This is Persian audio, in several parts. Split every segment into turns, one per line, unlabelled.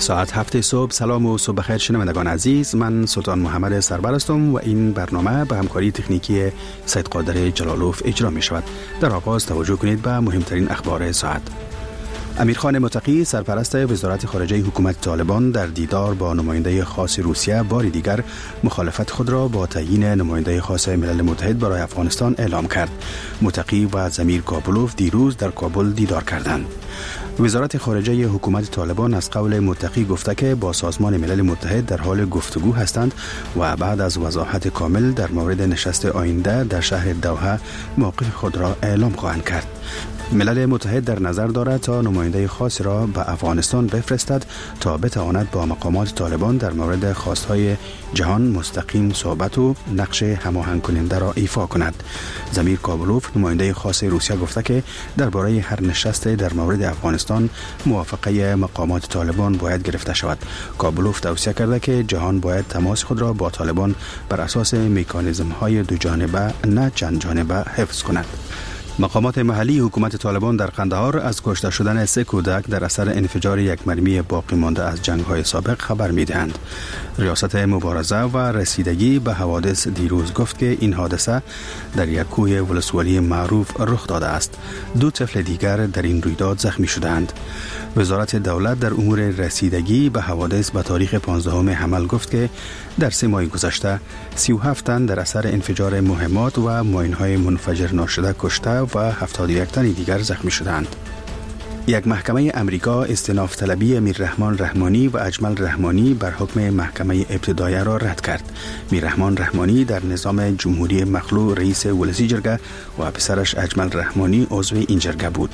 ساعت 7 صبح. سلام و صبح بخیر شنوندگان عزیز، من سلطان محمد سرور هستم و این برنامه به همکاری تکنیکی سید قادر جلالوف اجرا می شود. در آغاز توجه کنید به مهمترین اخبار ساعت. امیرخان متقی سرپرست وزارت خارجه حکومت طالبان در دیدار با نماینده خاص روسیه بار دیگر مخالفت خود را با تعیین نماینده خاص ملل متحد برای افغانستان اعلام کرد. متقی و زمیر کابلوف دیروز در کابل دیدار کردند. وزارت خارجه حکومت طالبان از قول متقی گفته که با سازمان ملل متحد در حال گفتگو هستند و بعد از وضاحت کامل در مورد نشست آینده در شهر دوحه موقف خود را اعلام خواهند کرد. ملل متحد در نظر دارد تا نماینده خاص را به افغانستان بفرستد تا بتواند با مقامات طالبان در مورد خواستهای جهان مستقیم صحبت و نقش هماهنگ کننده را ایفا کند. زمیر کابلوف نماینده خاص روسیه گفته که درباره هر نشست در مورد افغانستان موافقه مقامات طالبان باید گرفته شود. کابلوف توصیه کرده که جهان باید تماس خود را با طالبان بر اساس مکانیزم های دو جانبه نه چند جانبه حفظ کند. مقامات محلی حکومت طالبان در قندهار از کشته شدن 3 کودک در اثر انفجار یک مرمی باقی مانده از جنگ‌های سابق خبر می‌دهند. ریاست مبارزه و رسیدگی به حوادث دیروز گفت که این حادثه در یک کوه ولسوالی معروف رخ داده است. 2 طفل دیگر در این رویداد زخمی شدند. وزارت دولت در امور رسیدگی به حوادث به تاریخ 15 حمل گفت که در 3 ماه گذشته 37 تن در اثر انفجار مهمات و ماین‌های منفجر ناشده کشته و 71 تن دیگر زخمی شدند. یک محکمه امریکا استئناف طلبی میررحمان رحمانی و اجمل رحمانی بر حکم محکمه ابتدایه را رد کرد. میررحمان رحمانی در نظام جمهوری مخلوع رئیس ولسی جرگه و پسرش اجمل رحمانی عضو این جرگه بود.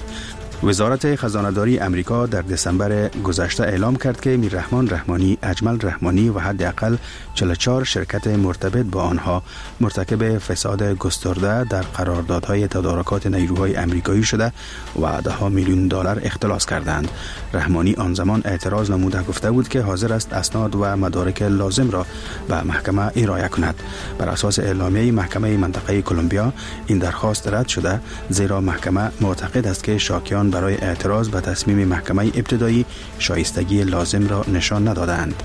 وزارت خزانه‌داری امریکا در دسامبر گذشته اعلام کرد که میررحمان رحمانی، اجمل رحمانی و حداقل 44 شرکت مرتبط با آنها مرتکب فساد گسترده در قراردادهای تدارکات نیروهای امریکایی شده و $10 میلیون اختلاس کردند. رحمانی آن زمان اعتراض نموده گفته بود که حاضر است اسناد و مدارک لازم را به محکمه ارائه کند. بر اساس اعلامیه محکمه منطقه کلمبیا این درخواست رد شده، زیرا محکمه معتقد است که شاکیان برای اعتراض به تصمیم محکمه ابتدایی شایستگی لازم را نشان ندادند.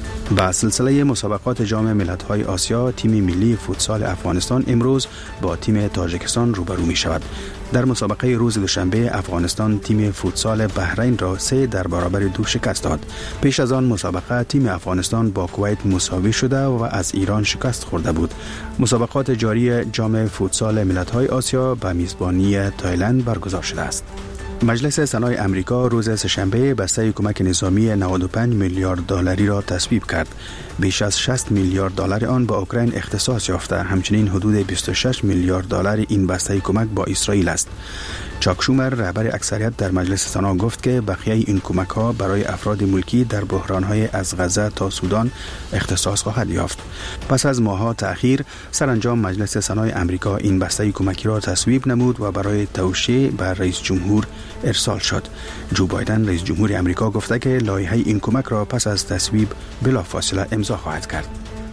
با سلسله مسابقات جام ملت‌های آسیا، تیم ملی فوتسال افغانستان امروز با تیم تاجیکستان روبرو می شود. در مسابقه روز دوشنبه افغانستان تیم فوتسال بحرین را 3-2 شکست داد. پیش از آن مسابقه تیم افغانستان با کویت مساوی شده و از ایران شکست خورده بود. مسابقات جاری جام فوتسال ملت‌های آسیا به میزبانی تایلند برگزار شده است. مجلس سنای امریکا روز سه‌شنبه بسته کمک نظامی 95 میلیارد دلاری را تصویب کرد. بیش از 60 میلیارد دلار آن به اوکراین اختصاص یافته. همچنین حدود 26 میلیارد دلار این بسته کمک با اسرائیل است. چاک شومر رهبر اکثریت در مجلس سنا گفت که بقیه این کمک ها برای افراد ملکی در بحران های از غزه تا سودان اختصاص خواهد یافت. پس از ماه‌ها تأخیر سرانجام مجلس سنای امریکا این بسته کمکی را تصویب نمود و برای توشیح به رئیس جمهور ارسال شد. جو بایدن رئیس جمهور امریکا گفته که لایحه این کمک را پس از تصویب بلافاصله امضا خواهد کرد.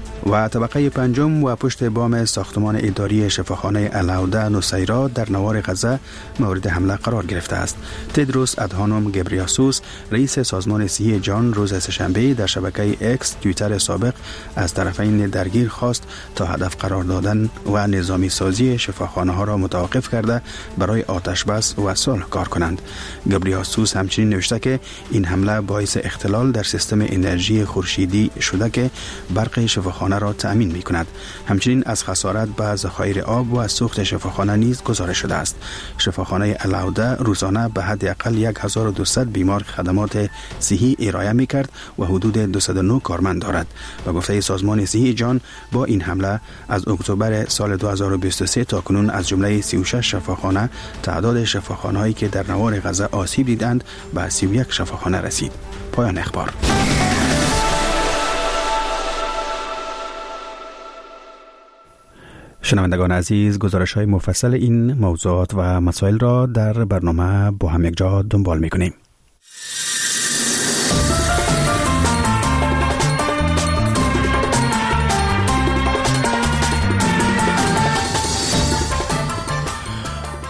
و طبقه 5 و پشت بام ساختمان اداری شفاخانه العوده نصیرا در نوار غزه مورد حمله قرار گرفته است. تدروس ادهانوم گبریاسوس رئیس سازمان صحی جهان روز سه‌شنبه در شبکه اکس توییتر سابق از طرفین درگیر خواست تا هدف قرار دادن و نظامی سازی شفاخانه ها را متوقف کرده برای آتش بس و صلح کار کنند. گبریاسوس همچنین نوشته که این حمله باعث اختلال در سیستم انرژی خورشیدی شده که برق شفاخانه را تأمین می کند. همچنین از خسارت به ذخایر آب و سوخت شفاخانه نیز گزارش شده است. شفاخانه العوده روزانه به حداقل 1200 بیمار خدمات صحی ارائه می کرد و حدود 209 کارمند دارد. به گفته سازمان صحی جهان با این حمله از اکتبر سال 2023 تا کنون از جمله 36 شفاخانه تعداد شفاخانه هایی که در نوار غزه آسیب دیدند به 31 شفاخانه رسید. پایان اخبار. شنوندگان عزیز، گزارش‌های مفصل این موضوعات و مسائل را در برنامه با هم یک جا دنبال می‌کنیم.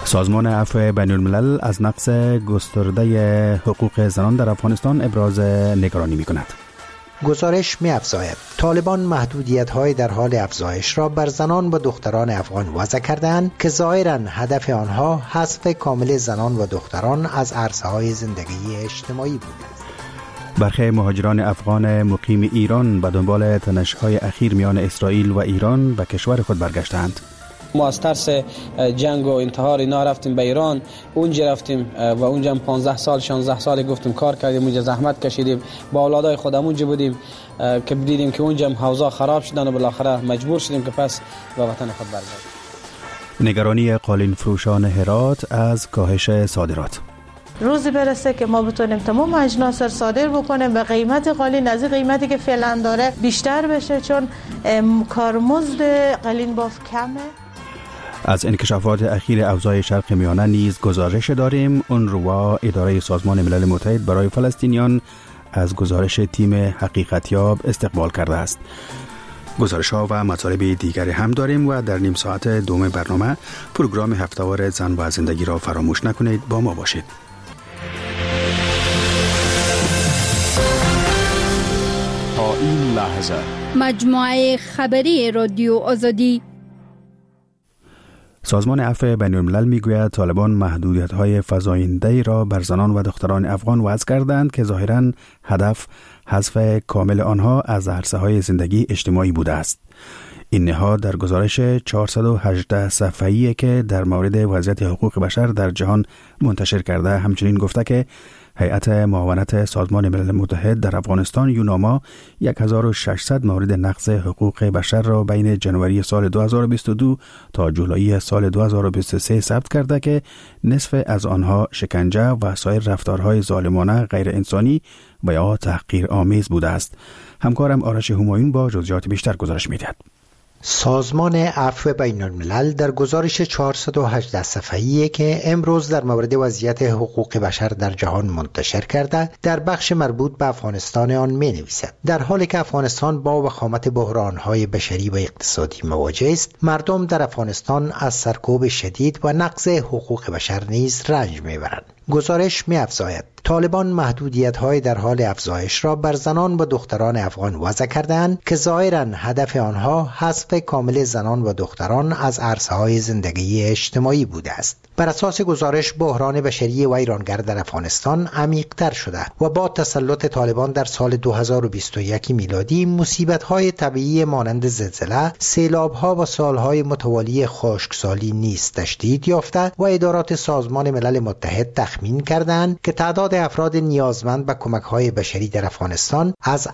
سازمان عفو بین الملل از نقض گسترده حقوق زنان در افغانستان ابراز نگرانی می کند.
گزارش می افزاید طالبان محدودیت‌های در حال افزایش را بر زنان و دختران افغان وضع کردند که ظاهراً هدف آنها حذف کامل زنان و دختران از عرصه‌های زندگی اجتماعی بود.
برخی مهاجران افغان مقیم ایران به دنبال تنش‌های اخیر میان اسرائیل و ایران به کشور خود برگشتند.
ما از ترس جنگ و انتحار اینا رفتیم به ایران، اونجا رفتیم و اونجا 15 سال 16 سال گفتیم کار کردیم، اونجا زحمت کشیدیم، با اولادای خودمون اونجا بودیم که دیدیم که اونجا حوضا خراب شدن و بالاخره مجبور شدیم که پس به وطن خود برگردیم.
نگرانی قالین فروشان هرات از کاهش صادرات.
روزی برسه که ما بتونیم تمام اجناس رو صادر بکنیم به قیمت قالین از قیمتی که فعلا داره بیشتر بشه، چون کارمزد قالین باف کمه.
از انکشافات اخیر اوضاع شرق میانه نیز گزارش داریم. اونروا اداره سازمان ملل متحد برای فلسطینیان از گزارش تیم حقیقتیاب استقبال کرده است. گزارش ها و مطالب دیگری هم داریم و در نیم ساعت دوم برنامه پروگرام هفته‌وار زن و زندگی را فراموش نکنید، با ما باشید.
تا این لحظه
مجموعه خبری رادیو آزادی.
سازمان عفو بین الملل میگوید طالبان محدودیت‌های فزاینده را بر زنان و دختران افغان وضع کردند که ظاهراً هدف حذف کامل آنها از عرصه‌های زندگی اجتماعی بوده است. این نهاد در گزارش 418 صفحه‌ای که در مورد وضعیت حقوق بشر در جهان منتشر کرده همچنین گفته که هیئت معاونت سازمان ملل متحد در افغانستان یوناما 1600 مورد نقض حقوق بشر را بین جنوری سال 2022 تا جولای سال 2023 ثبت کرده که نصف از آنها شکنجه و سایر رفتارهای ظالمانه غیر انسانی و یا تحقیرآمیز بوده است. همکارم آرش همایون با جزئیات بیشتر گزارش می‌دهد.
سازمان عفو بین الملل در گزارش 418 صفحه‌ای که امروز در مورد وضعیت حقوق بشر در جهان منتشر کرده در بخش مربوط به افغانستان آن می‌نویسد در حالی که افغانستان با وخامت بحران‌های بشری و اقتصادی مواجه است، مردم در افغانستان از سرکوب شدید و نقض حقوق بشر نیز رنج می‌برند. گزارش می‌افزاید طالبان محدودیت‌های در حال افزایش را بر زنان و دختران افغان وضع کردند که ظاهراً هدف آنها حذف کامل زنان و دختران از عرصه‌های زندگی اجتماعی بوده است. بر اساس گزارش بحران بشری و ویرانگر در افغانستان عمیق‌تر شده و با تسلط طالبان در سال 2021 میلادی مصیبت‌های طبیعی مانند زلزله، سیلاب‌ها و سال‌های متوالی خشکسالی نیز تشدید یافته و ادارات سازمان ملل متحد تخمین کردند که تعداد افراد نیازمند به کمک‌های بشری در افغانستان از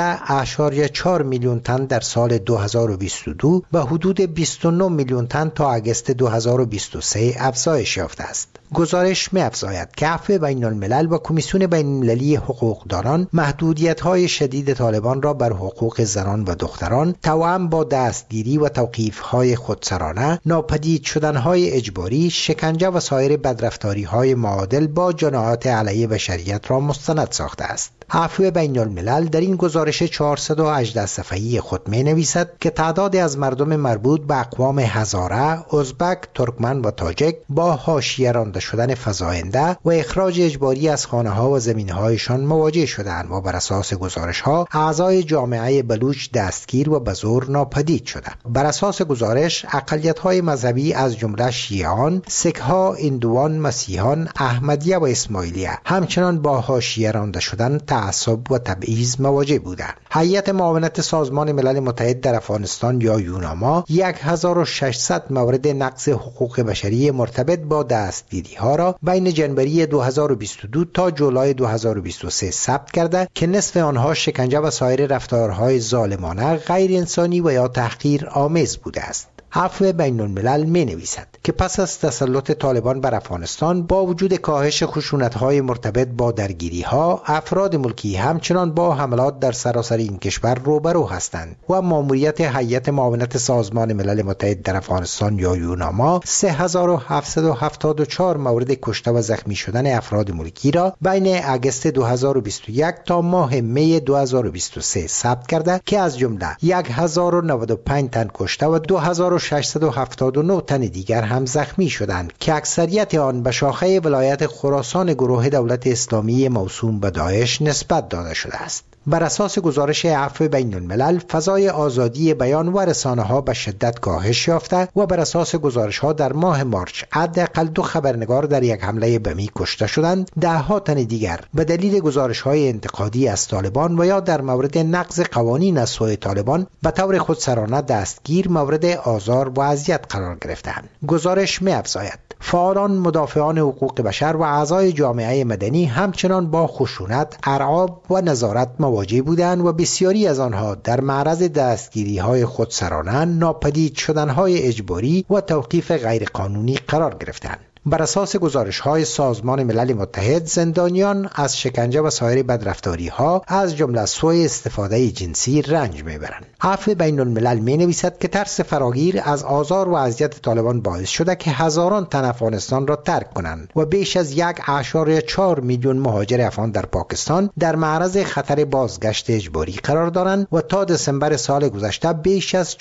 18.4 میلیون تن در سال 2022 به حدود 29 میلیون تن تا اگست 2023 افزایش یافته است. گزارش می‌افزاید که عفو بین الملل و کمیسیون بین المللی حقوقدانان محدودیت‌های شدید طالبان را بر حقوق زنان و دختران توأم با دستگیری و توقیف‌های خودسرانه، ناپدید شدن‌های اجباری، شکنجه و سایر بدرفتاری‌های معادل با جنایات علیه بشریت را مستند ساخته است. عفو بین الملل در این گزارش 418 صفحه‌ای خود می‌نویسد که تعدادی از مردم مربوط به اقوام هزاره، ازبک، ترکمن و تاجک با حاشیه رانده شدن فزاینده و اخراج اجباری از خانه‌ها و زمین‌هایشان مواجه شدند و بر اساس گزارش‌ها اعضای جامعه بلوچ دستگیر و به زور ناپدید شدند. بر اساس گزارش اقلیت‌های مذهبی از جمله شیعیان، سک‌ها، هندوان، مسیحیان، احمدیه و اسماعیلیه همچنان با حاشیه رانده شدن، تعصب و تبعیض مواجه بودند. هیئت معاونت سازمان ملل متحد در افغانستان یا یوناما 1600 مورد نقض حقوق بشری مرتبط با دستگیری‌ها را بین جنوری 2022 تا جولای 2023 ثبت کرده که نصف آنها شکنجه و سایر رفتارهای ظالمانه، غیر انسانی و یا تحقیر آمیز بوده است. عفو بین الملل می نویسد که پس از تسلط طالبان بر افغانستان با وجود کاهش خشونت‌های مرتبط با درگیری‌ها، افراد ملکی همچنان با حملات در سراسر این کشور روبرو هستند و ماموریت هیئت معاونت سازمان ملل متحد در افغانستان یا یوناما 3774 مورد کشته و زخمی شدن افراد ملکی را بین اگست 2021 تا ماه می 2023 ثبت کرده که از جمله 1095 تن کشته و 2000 679 تن دیگر هم زخمی شدند که اکثریت آن به شاخه ولایت خراسان گروه دولت اسلامی موسوم به داعش نسبت داده شده است. بر اساس گزارش عفو بین الملل، فضای آزادی بیان و رسانه ها به شدت کاهش یافته و بر اساس گزارش ها در ماه مارچ حداقل 2 خبرنگار در یک حمله بمی کشته شدند، 10 تن دیگر به دلیل گزارش های انتقادی از طالبان و یا در مورد نقض قوانین از سوی طالبان به طور خودسرانه دستگیر مورد آزار و اذیت قرار گرفتند. گزارش می‌افزاید فعالان مدافعان حقوق بشر و اعضای جامعه مدنی همچنان با خشونت، ارعاب و نظارت مواجه بودند و بسیاری از آنها در معرض دستگیری‌های خودسرانه، ناپدید شدن‌های اجباری و توقیف غیرقانونی قرار گرفتند. بر اساس گزارش‌های سازمان ملل متحد، زندانیان از شکنجه و سایر بدرفتاری‌ها از جمله سوء استفاده جنسی رنج می‌برند. عفو بین الملل می‌نویسد که ترس فراگیر از آزار و اذیت طالبان باعث شده که هزاران تن افغانستان را ترک کنند و بیش از 1.4 میلیون مهاجر افغان در پاکستان در معرض خطر بازگشت اجباری قرار دارند و تا دسامبر سال گذشته بیش از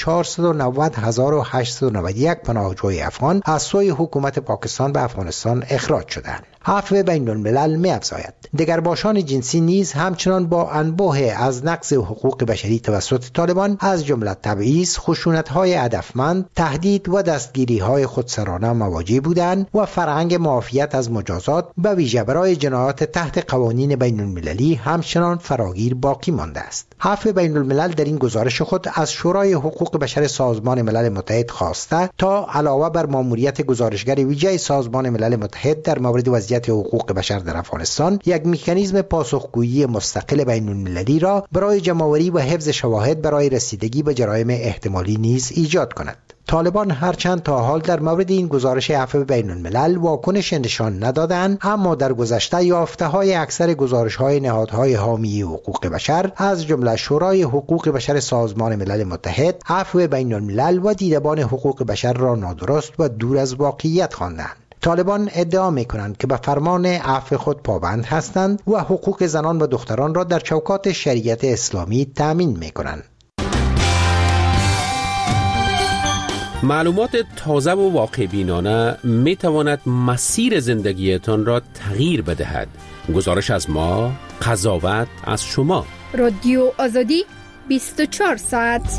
490,891 پناهجوی افغان از سوی حکومت پاکستان به افغانستان اخراج شدند. عفو بین الملل می‌افزاید دگرباشان جنسی نیز همچنان با انبوه از نقض حقوق بشری توسط طالبان از جمله تبعیض، خشونت‌های هدفمند، تهدید و دستگیری‌های خودسرانه مواجه بودند و فرهنگ معافیت از مجازات به ویژه برای جنایات تحت قوانین بین المللی همچنان فراگیر باقی مانده است. عفو بین الملل در این گزارش خود از شورای حقوق بشر سازمان ملل متحد خواسته تا علاوه بر ماموریت گزارشگر ویژه سازمان ملل متحد در مورد وضعیت حقوق بشر در افغانستان، یک مکانیزم پاسخگویی مستقل بین المللی را برای جمع‌آوری و حفظ شواهد برای رسیدگی به جرایم احتمالی نیز ایجاد کند. طالبان هرچند تا حال در مورد این گزارش عفو بین الملل واکنش نشان ندادند، اما در گذشته یافته‌های اکثر گزارش‌های نهادهای حامی حقوق بشر از جمله شورای حقوق بشر سازمان ملل متحد، عفو بین الملل و دیدبان حقوق بشر را نادرست و دور از واقعیت خواندند. طالبان ادعا می‌کنند که به فرمان عفو خود پابند هستند و حقوق زنان و دختران را در چوکات شریعت اسلامی تأمین می‌کنند.
معلومات تازه و واقع بینانه می تواند مسیر زندگیتان را تغییر بدهد. گزارش از ما، قضاوت از شما.
رادیو آزادی 24 ساعت.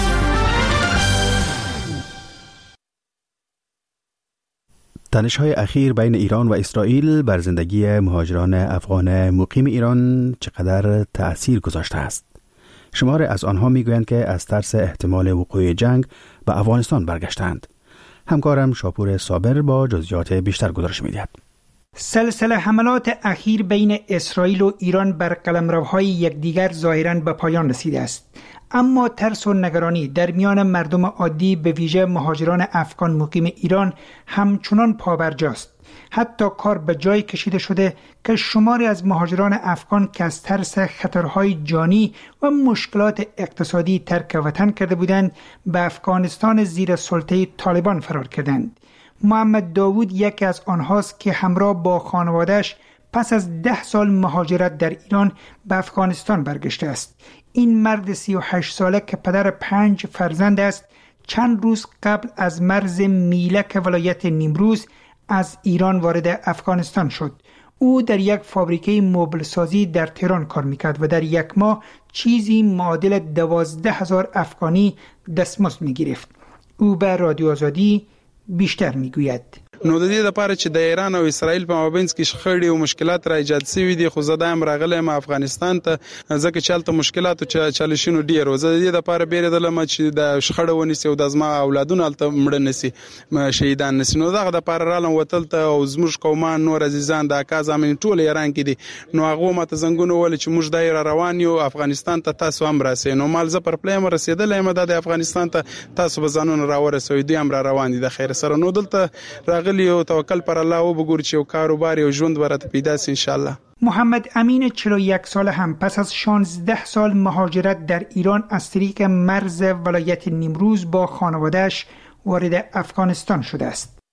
تنش‌های اخیر بین ایران و اسرائیل بر زندگی مهاجران افغان مقیم ایران چقدر تأثیر گذاشته است؟ شمار از آنها میگویند که از ترس احتمال وقوع جنگ به افغانستان برگشتند. همکارم شاپور صابر با جزئیات بیشتر گزارش می‌دهد.
سلسله حملات اخیر بین اسرائیل و ایران بر قلمروهای یکدیگر ظاهراً به پایان رسیده است، اما ترس و نگرانی در میان مردم عادی به ویژه مهاجران افغان مقیم ایران همچنان پابرجاست. حتی کار به جای کشیده شده که شماری از مهاجران افغان که از ترس خطرهای جانی و مشکلات اقتصادی ترک وطن کرده بودند به افغانستان زیر سلطه طالبان فرار کردند. محمد داوود یکی از آنهاست که همراه با خانواده‌اش پس از 10 سال مهاجرت در ایران به افغانستان برگشته است. این مرد 38 ساله که پدر 5 فرزند است، چند روز قبل از مرز میلک ولایت نیمروز از ایران وارد افغانستان شد. او در یک فابریکه مبل سازی در تهران کار میکرد و در یک ماه چیزی معادل 12,000 افغانی دستمزد میگرفت. او به رادیو آزادی بیشتر میگوید.
نو د دې لپاره چې د ایران او اسرائیل په مابینځ کې شخړې او مشکلات را ایجاد شوي دي، خو زه دایم راغلی م افغانستان ته، ځکه چې هلته مشکلات او چالشونه ډېر و. زه د دې لپاره بیرېدلم چې د شخړه ونیسي او د زما اولادونه هلته مړه نسي، شهیدان نسي. نو دغه دپاره رالم وتل ته، او زموږ قومان نور عزیزان د اکا زامن ټول ایران کې دي. نو هغو ماته زنګونه وویل چې موږ دا را روان یو افغانستان ته، تاسو هم راسئ. نو مال زه پر پلی یم رسېدلی یم د افغانستان ته، تاسو به ځانونه راورسوئ. دوی هم را روان دي د خیر سره. نو دلته راغلي او توکل پر الله و بگور چې کاروبار او ژوند برات پیدا سي ان شاء الله.
محمد امین 41 ساله هم پس از 16 سال مهاجرت در ایران از طریق مرز ولایت نیمروز با خانواده‌اش وارد افغانستان شده است.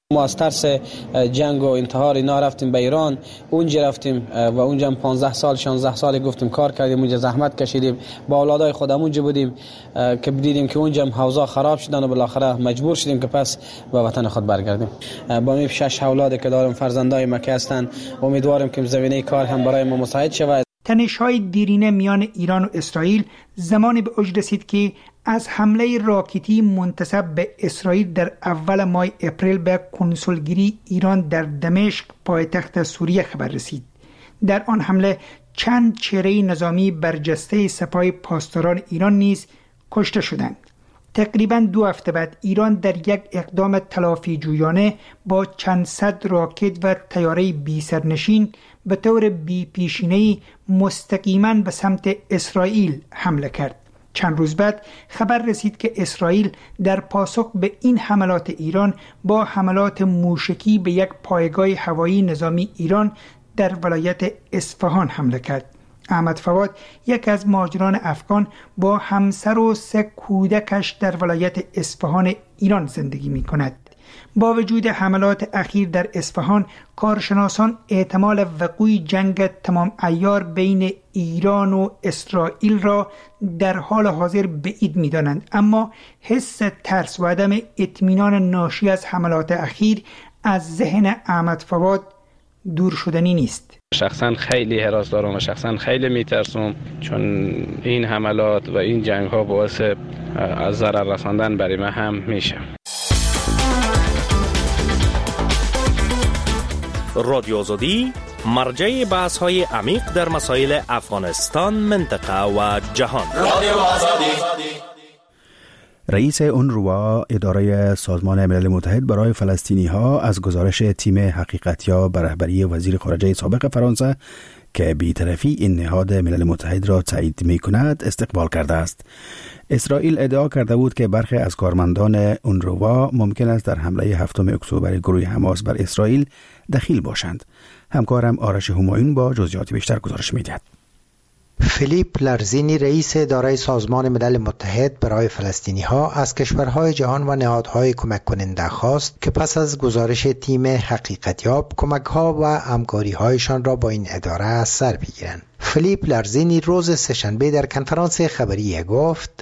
ما از ترس جنگ و انتحار اینا رفتیم به ایران، اونجا رفتیم و اونجا 15 سال 16 سال گفتیم کار کردیم، اونجا زحمت کشیدیم، با اولادای خودمون اونجا بودیم که دیدیم که اونجا حوضا خراب شدن و بالاخره مجبور شدیم که پس به وطن خود برگردیم. با می 6 اولادی که دارم فرزندای مکه هستند، امیدوارم که زمینه کار هم برای ما مساعد شود.
تنش‌های دیرینه میان ایران و اسرائیل زمانی به اوج رسید که از حمله راکتی منتسب به اسرائیل در اول ماه اپریل به کنسولگری ایران در دمشق پایتخت سوریه خبر رسید. در آن حمله چند چهره نظامی برجسته سپاه پاسداران ایران نیز کشته شدند. تقریباً 2 هفته بعد ایران در یک اقدام تلافی جویانه با چند صد راکت و طیاره بی سرنشین به طور بی پیشینه‌ای مستقیما به سمت اسرائیل حمله کرد. چند روز بعد خبر رسید که اسرائیل در پاسخ به این حملات ایران با حملات موشکی به یک پایگاه هوایی نظامی ایران در ولایت اصفهان حمله کرد. احمد فواد، یک از مهاجران افغان، با همسر و 3 کودکش در ولایت اصفهان ایران زندگی می کند. با وجود حملات اخیر در اصفهان، کارشناسان احتمال وقوع جنگ تمام عیار بین ایران و اسرائیل را در حال حاضر بعید می دانند، اما حس ترس و عدم اطمینان ناشی از حملات اخیر از ذهن احمد فواد دور شدنی نیست.
شخصا خیلی هراس دارم و شخصا خیلی میترسم، چون این حملات و این جنگ ها باعث از ضرر رساندن برای من هم میشه.
رادیو آزادی مرجع بحث های عمیق در مسائل افغانستان، منطقه و جهان. رادیو آزادی.
رئیس اونروا، اداره سازمان ملل متحد برای فلسطینی ها، از گزارش تیم حقیقتیاب به رهبری وزیر خارجه سابق فرانسه که بی‌طرفی این نهاد ملل متحد را تایید می‌کند استقبال کرده است. اسرائیل ادعا کرده بود که برخی از کارمندان اونروا ممکن است در حمله 7 اکتبر گروه حماس بر اسرائیل دخیل باشند. همکارم آرش همایون با جزئیات بیشتر گزارش می‌دهد.
فیلیپ لارزینی، رئیس اداره سازمان ملل متحد برای فلسطینی ها، از کشورهای جهان و نهادهای کمک کننده خواست که پس از گزارش تیم حقیقتیاب کمک ها و همکاری هایشان را با این اداره از سر بگیرند. فیلیپ لارزینی روز سه‌شنبه در کنفرانس خبری گفت: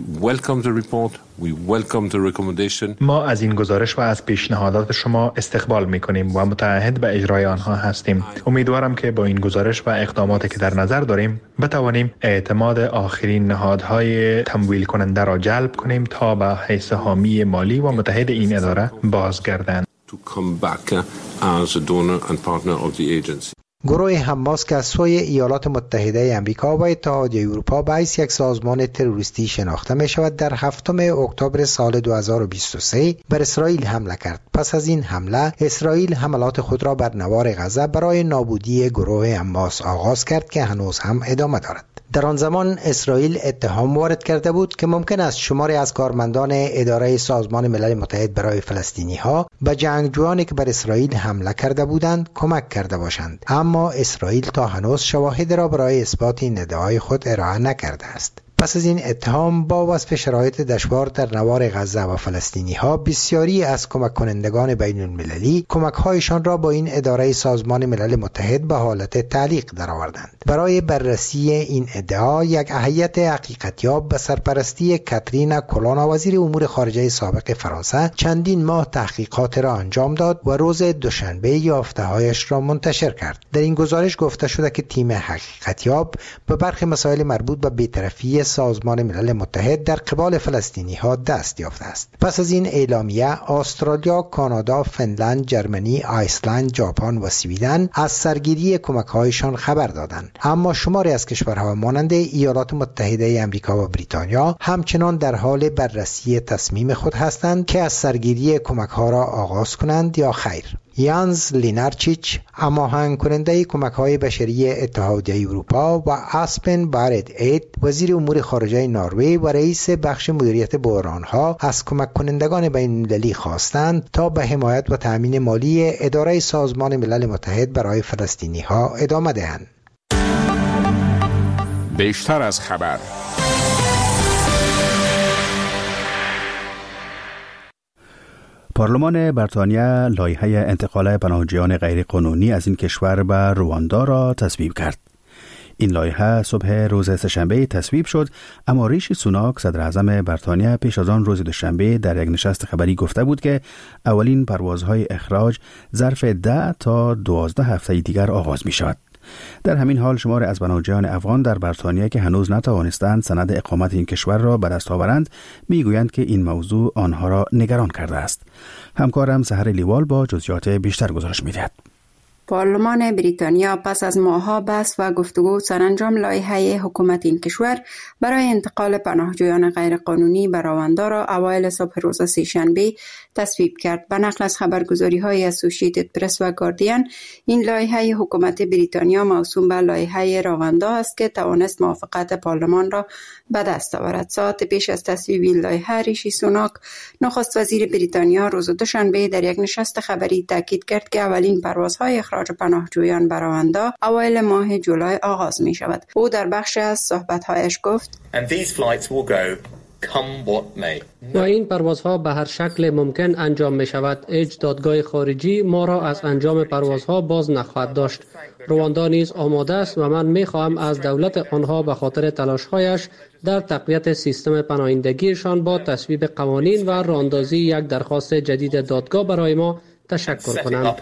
ما از این گزارش و از پیشنهادات شما استقبال می‌کنیم و متعهد به اجرای آنها هستیم. امیدوارم که با این گزارش و اقداماتی که در نظر داریم بتوانیم اعتماد آخرین نهادهای تمویل کننده را جلب کنیم تا به حیث حامی مالی و متحد این اداره بازگردند.
گروه حماس که از سوی ایالات متحده آمریکا و اتحادیه اروپا به حیث یک سازمان تروریستی شناخته می شود، در 7 اکتبر سال 2023 بر اسرائیل حمله کرد. پس از این حمله، اسرائیل حملات خود را بر نوار غزه برای نابودی گروه حماس آغاز کرد که هنوز هم ادامه دارد. در آن زمان اسرائیل اتهام وارد کرده بود که ممکن است شماری از کارمندان اداره سازمان ملل متحد برای فلسطینی ها به جنگجویانی که بر اسرائیل حمله کرده بودند کمک کرده باشند، اما اسرائیل تا هنوز شواهد را برای اثبات این ادعای خود ارائه نکرده است. پس از این اتهام، با وصف شرایط دشوار در نوار غزه و فلسطینی ها، بسیاری از کمک کنندگان بین المللی کمک هایشان را با این اداره سازمان ملل متحد به حالت تعلیق درآوردند. برای بررسی این ادعا، یک هیئت حقیقتیاب به سرپرستی کاترین کولونا، وزیر امور خارجه سابق فرانسه، چندین ماه تحقیقات را انجام داد و روز دوشنبه یافته‌هایش را منتشر کرد. در این گزارش گفته شده که تیم حقیقتیاب به برخی مسائل مربوط به بی‌طرفی سازمان ملل متحد در قبال فلسطینی ها دست یافته است. پس از این اعلامیه، استرالیا، کانادا، فنلند، جرمنی، ایسلند، ژاپن و سویدن از سرگیری کمک هایشان خبر دادند، اما شماری از کشورها مانند ایالات متحده آمریکا و بریتانیا همچنان در حال بررسی تصمیم خود هستند که از سرگیری کمک ها را آغاز کنند یا خیر. یانز لینارچیچ، هماهنگ کننده کمک‌های بشری اتحادیه اروپا، و اسپن بارد اید، وزیر امور خارجه نروژ و رئیس بخش مدیریت بحران‌ها، از کمک کنندگان بین‌المللی خواستند تا به حمایت و تأمین مالی اداره سازمان ملل متحد برای فلسطینی‌ها ادامه دهند.
بیشتر از خبر.
پارلمان بریتانیا لایحه انتقال پناهجویان غیرقانونی از این کشور به رواندا را تصویب کرد. این لایحه صبح روز سه‌شنبه تصویب شد، اما ریشی سوناک صدر اعظم بریتانیا پیش از آن روز دوشنبه در یک نشست خبری گفته بود که اولین پروازهای اخراج ظرف 10 تا 12 هفته دیگر آغاز می شود. در همین حال شمار از پناهجویان افغان در بریتانیا که هنوز نتوانستند سند اقامت این کشور را به دست آورند میگویند که این موضوع آنها را نگران کرده است. همکارم سحر لیوال با جزئیات بیشتر گزارش می‌دهد.
پارلمان بریتانیا پس از ماه‌ها بحث و گفتگو سرانجام لایحه حکومت این کشور برای انتقال پناهجویان غیرقانونی به رواندا را اوایل صبح روز سه‌شنبه تصویب کرد. به نقل از خبرگزاری‌های اسوسییتد پرس و گاردین، این لایحه حکومت بریتانیا موسوم به لایحه رواندا است که توانست موافقت پارلمان را به دست آورد. ساعت پیش از تصویب این لایحه، ریشی سوناک نخست وزیر بریتانیا روز دوشنبه در یک نشست خبری تاکید کرد که اولین پروازهای اخراج پناهجویان به رواندا اوایل ماه جولای آغاز می شود. او در بخش از صحبت‌هایش گفت:
و این پروازها به هر شکل ممکن انجام می شود. هیچ دادگاه خارجی ما را از انجام پروازها باز نخواهد داشت. رواندا نیز آماده است و من می خواهم از دولت آنها به خاطر تلاش‌هایش در تقویت سیستم پناهندگیشان با تصویب قوانین و راهاندازی یک درخواست جدید دادگاه برای ما تشکر کنم.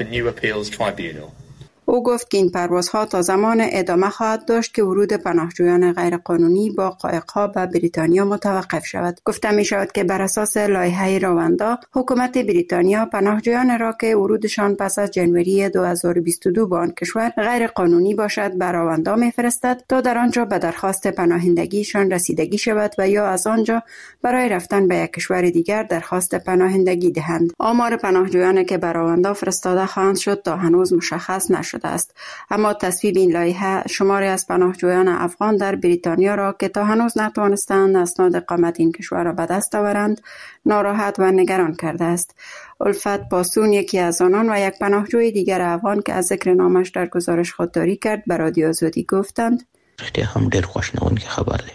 او گفت که این پروازها تا زمان ادامه خواهد داشت که ورود پناهجویان غیرقانونی با قایق‌ها به بریتانیا متوقف شود. گفته می شود که بر اساس لایحه رواندا، حکومت بریتانیا پناهجویان را که ورودشان پس از جنوری 2022 به آن کشور غیرقانونی باشد به رواندا می‌فرستد تا در آنجا به درخواست پناهندگیشان رسیدگی شود و یا از آنجا برای رفتن به یک کشور دیگر درخواست پناهندگی دهند. آمار پناهجویانی که به رواندا فرستاده خواهند شد تا هنوز مشخص نشده است. اما تصویب این لایحه شماری از پناهجویان افغان در بریتانیا را که تا هنوز نتوانستند اسناد اقامت این کشور را به دست آورند ناراحت و نگران کرده است. الفت پاسون، یکی از آنان و یک پناهجوی دیگر افغان که از ذکر نامش در گزارش خودداری کرد، به رادیو آزادی گفتند:
هم ډېر خوشنونکی خبر دی.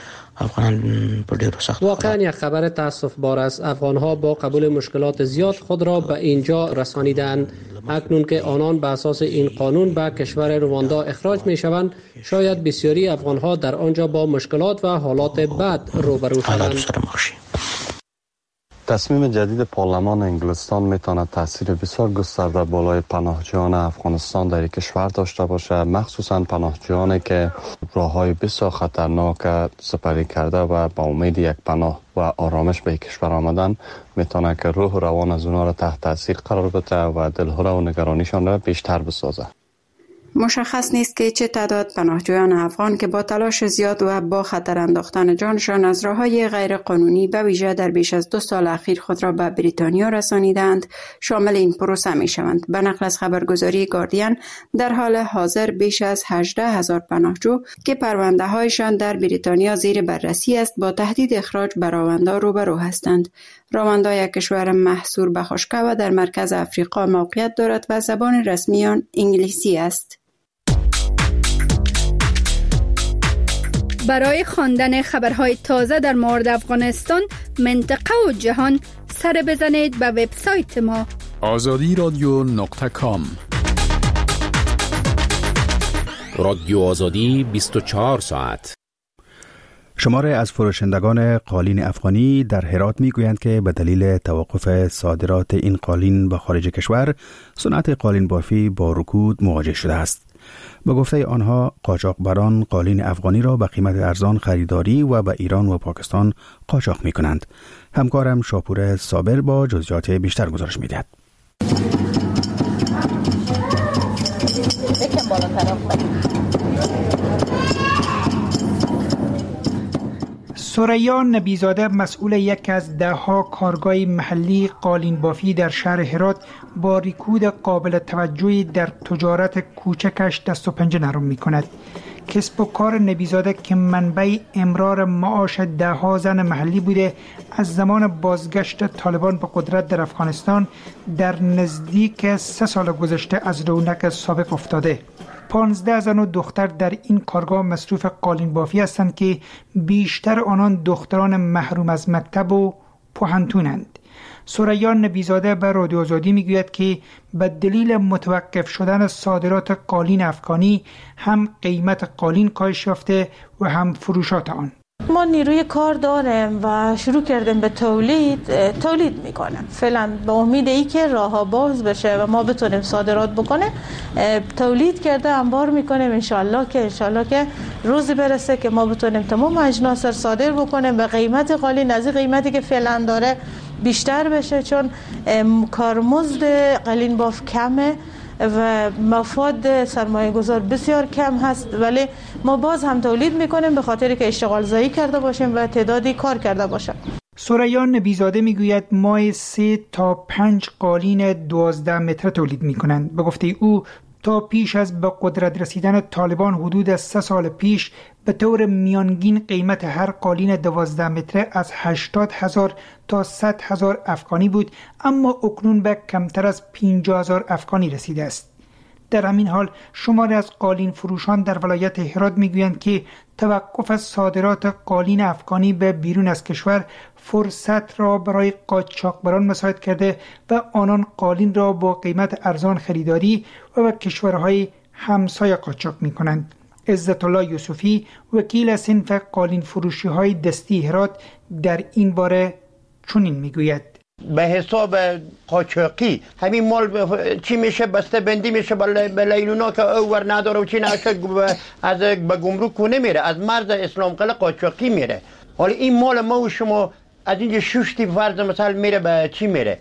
واقعا یک خبر تاسف بار است. افغانها با قبول مشکلات زیاد خود را به اینجا رسانیدند. اکنون که آنان به اساس این قانون به کشور رواندا اخراج می شوند، شاید بسیاری افغانها در آنجا با مشکلات و حالات بد روبرو شوند.
تصمیم جدید پارلمان انگلستان میتواند تاثیر بسیار گسترده بالای پناهجویان افغانستان در کشور داشته باشد، مخصوصا پناهجویانی که راههای بسیار خطرناک سپری کرده و با امید یک پناه و آرامش به کشور آمدن میتونه که روح و روان از اونها را تحت تاثیر قرار بده و دلهره و نگرانیشان را بیشتر بسازه.
مشخص نیست که چه تعداد پناهجویان افغان که با تلاش زیاد و با خطر انداختن جانشان از راه‌های غیر قانونی به ویژه در بیش از 2 سال اخیر خود را به بریتانیا رسانیدند شامل این پروسه می شوند. به نقل از خبرگزاری گاردین، در حال حاضر بیش از 18,000 پناهجو که پرونده هایشان در بریتانیا زیر بررسی است با تهدید اخراج به رواندا روبرو هستند. رواندا یک کشور محصور به خشکی و در مرکز افریقا موقعیت دارد و زبان رسمی آن انگلیسی است.
برای خواندن خبرهای تازه در مورد افغانستان، منطقه و جهان، سر بزنید به وبسایت ما
azadiradyo.com.
رادیو آزادی 24 ساعت.
شماره از فروشندگان قالین افغانی در هرات میگویند که به دلیل توقف صادرات این قالین به خارج کشور، صنعت قالین بافی با رکود مواجه شده است. به گفته آنها، قاچاقبران قالین افغانی را به قیمت ارزان خریداری و به ایران و پاکستان قاچاق می کنند. همکارم شاپور صابر با جزئیات بیشتر گزارش می دهد.
ثریا نبیزاده، مسئول یک از 10 کارگاه محلی قالین بافی در شهر هرات، با رکود قابل توجهی در تجارت کوچکش دست و پنجه نرم می کند. کسب و کار نبیزاده که منبع امرار معاش 10 زن محلی بوده، از زمان بازگشت طالبان به قدرت در افغانستان در نزدیک 3 سال گذشته از رونق سابق افتاده. 15 زن و دختر در این کارگاه مصروف قالین بافی هستند که بیشتر آنان دختران محروم از مکتب و پوهنتونند. ثریا نبیزاده به رادیو آزادی میگوید که به دلیل متوقف شدن صادرات قالین افغانی هم قیمت قالین کاهش یافته و هم فروشات آن.
ما نیروی کار داریم و شروع کردیم به تولید میکنیم. فعلا به امید ای که راه‌ها باز بشه و ما بتونیم صادرات بکنیم، تولید کرده انبار میکنیم. انشالله که روزی برسه که ما بتونیم تمام اجناس رو صادر بکنیم به قیمت قالین از این قیمتی که فعلا داره بیشتر بشه، چون کارمزد قالین باف کمه و مفاد سرمایه گذار بسیار کم هست، ولی ما باز هم تولید میکنیم به خاطر که اشتغال زایی کرده باشیم و تعدادی کار کرده باشیم.
ثریا نبیزاده میگوید ماه 3 تا 5 قالین 12 متر تولید میکنند. به گفته او تا پیش از به قدرت رسیدن طالبان حدود 3 سال پیش به طور میانگین قیمت هر قالین 12 متره از 80,000 تا 100,000 افغانی بود، اما اکنون به کمتر از 50,000 افغانی رسیده است. در همین حال شماری از قالین فروشان در ولایت هرات میگویند که توقف صادرات قالین افغانی به بیرون از کشور فرصت را برای قاچاقبران مساعد کرده و آنان قالین را با قیمت ارزان خریداری و به کشورهای همسایه قاچاق میکنند. عزت الله یوسفی وکیل صنف قالین فروشی های دستی هرات در این باره چنین میگوید:
به حساب قاچاقی همین مال چی میشه؟ بسته بندی میشه به لیلونا که اور نداره و چی نشه از به گمرک نمیره، از مرز اسلام قلعه قاچاقی میره. حالا این مال ما و شما از اینجا ششتی فرض مثلا میره به چی میره؟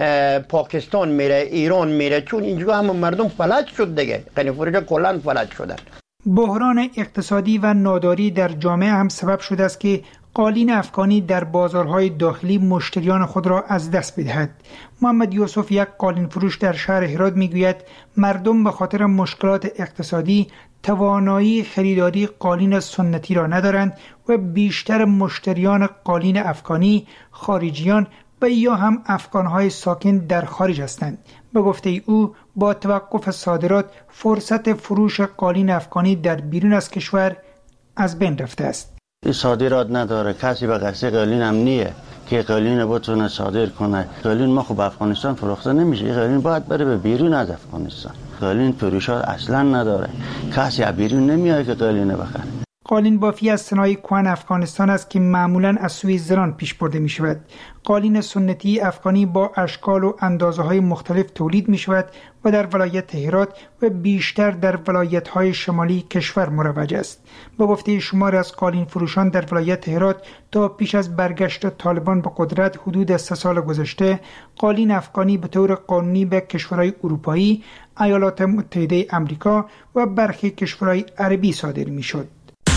پاکستان میره، ایران میره، چون اینجا هم مردم فلج شد دیگه، قالین فروشا کلا فلج شدن.
بحران اقتصادی و ناداری در جامعه هم سبب شده است که قالین افغانی در بازارهای داخلی مشتریان خود را از دست بدهد. محمد یوسف، یک قالین فروش در شهر هرات، میگوید مردم به خاطر مشکلات اقتصادی توانایی خریداری قالین سنتی را ندارند و بیشتر مشتریان قالین افغانی خارجیان و یا هم افغانهای ساکن در خارج هستند. به گفته او با توقف صادرات فرصت فروش قالین افغانی در بیرون از کشور از بین رفته است.
صادرات نداره، کسی به قصد قالین هم نیه که قالین بتونه صادر کنه. قالین ما خب افغانستان فروخته نمیشه، قالین باید بره به بیرون از افغانستان. قالین فروشات اصلا نداره، کسی از بیرون نمیاد که قالین بخره.
قالین بافی از صنایع کهن افغانستان است که معمولاً از سوی زنان پیش برده می شود. قالین سنتی افغانی با اشکال و اندازه های مختلف تولید می شود و در ولایت هرات و بیشتر در ولایت های شمالی کشور مروج است. به گفته شمار از قالین فروشان در ولایت هرات تا پیش از برگشت طالبان به قدرت حدود 3 سال گذشته، قالین افغانی به طور قانونی به کشورهای اروپایی، ایالات متحده آمریکا و برخی کشورهای عربی صادر می شد.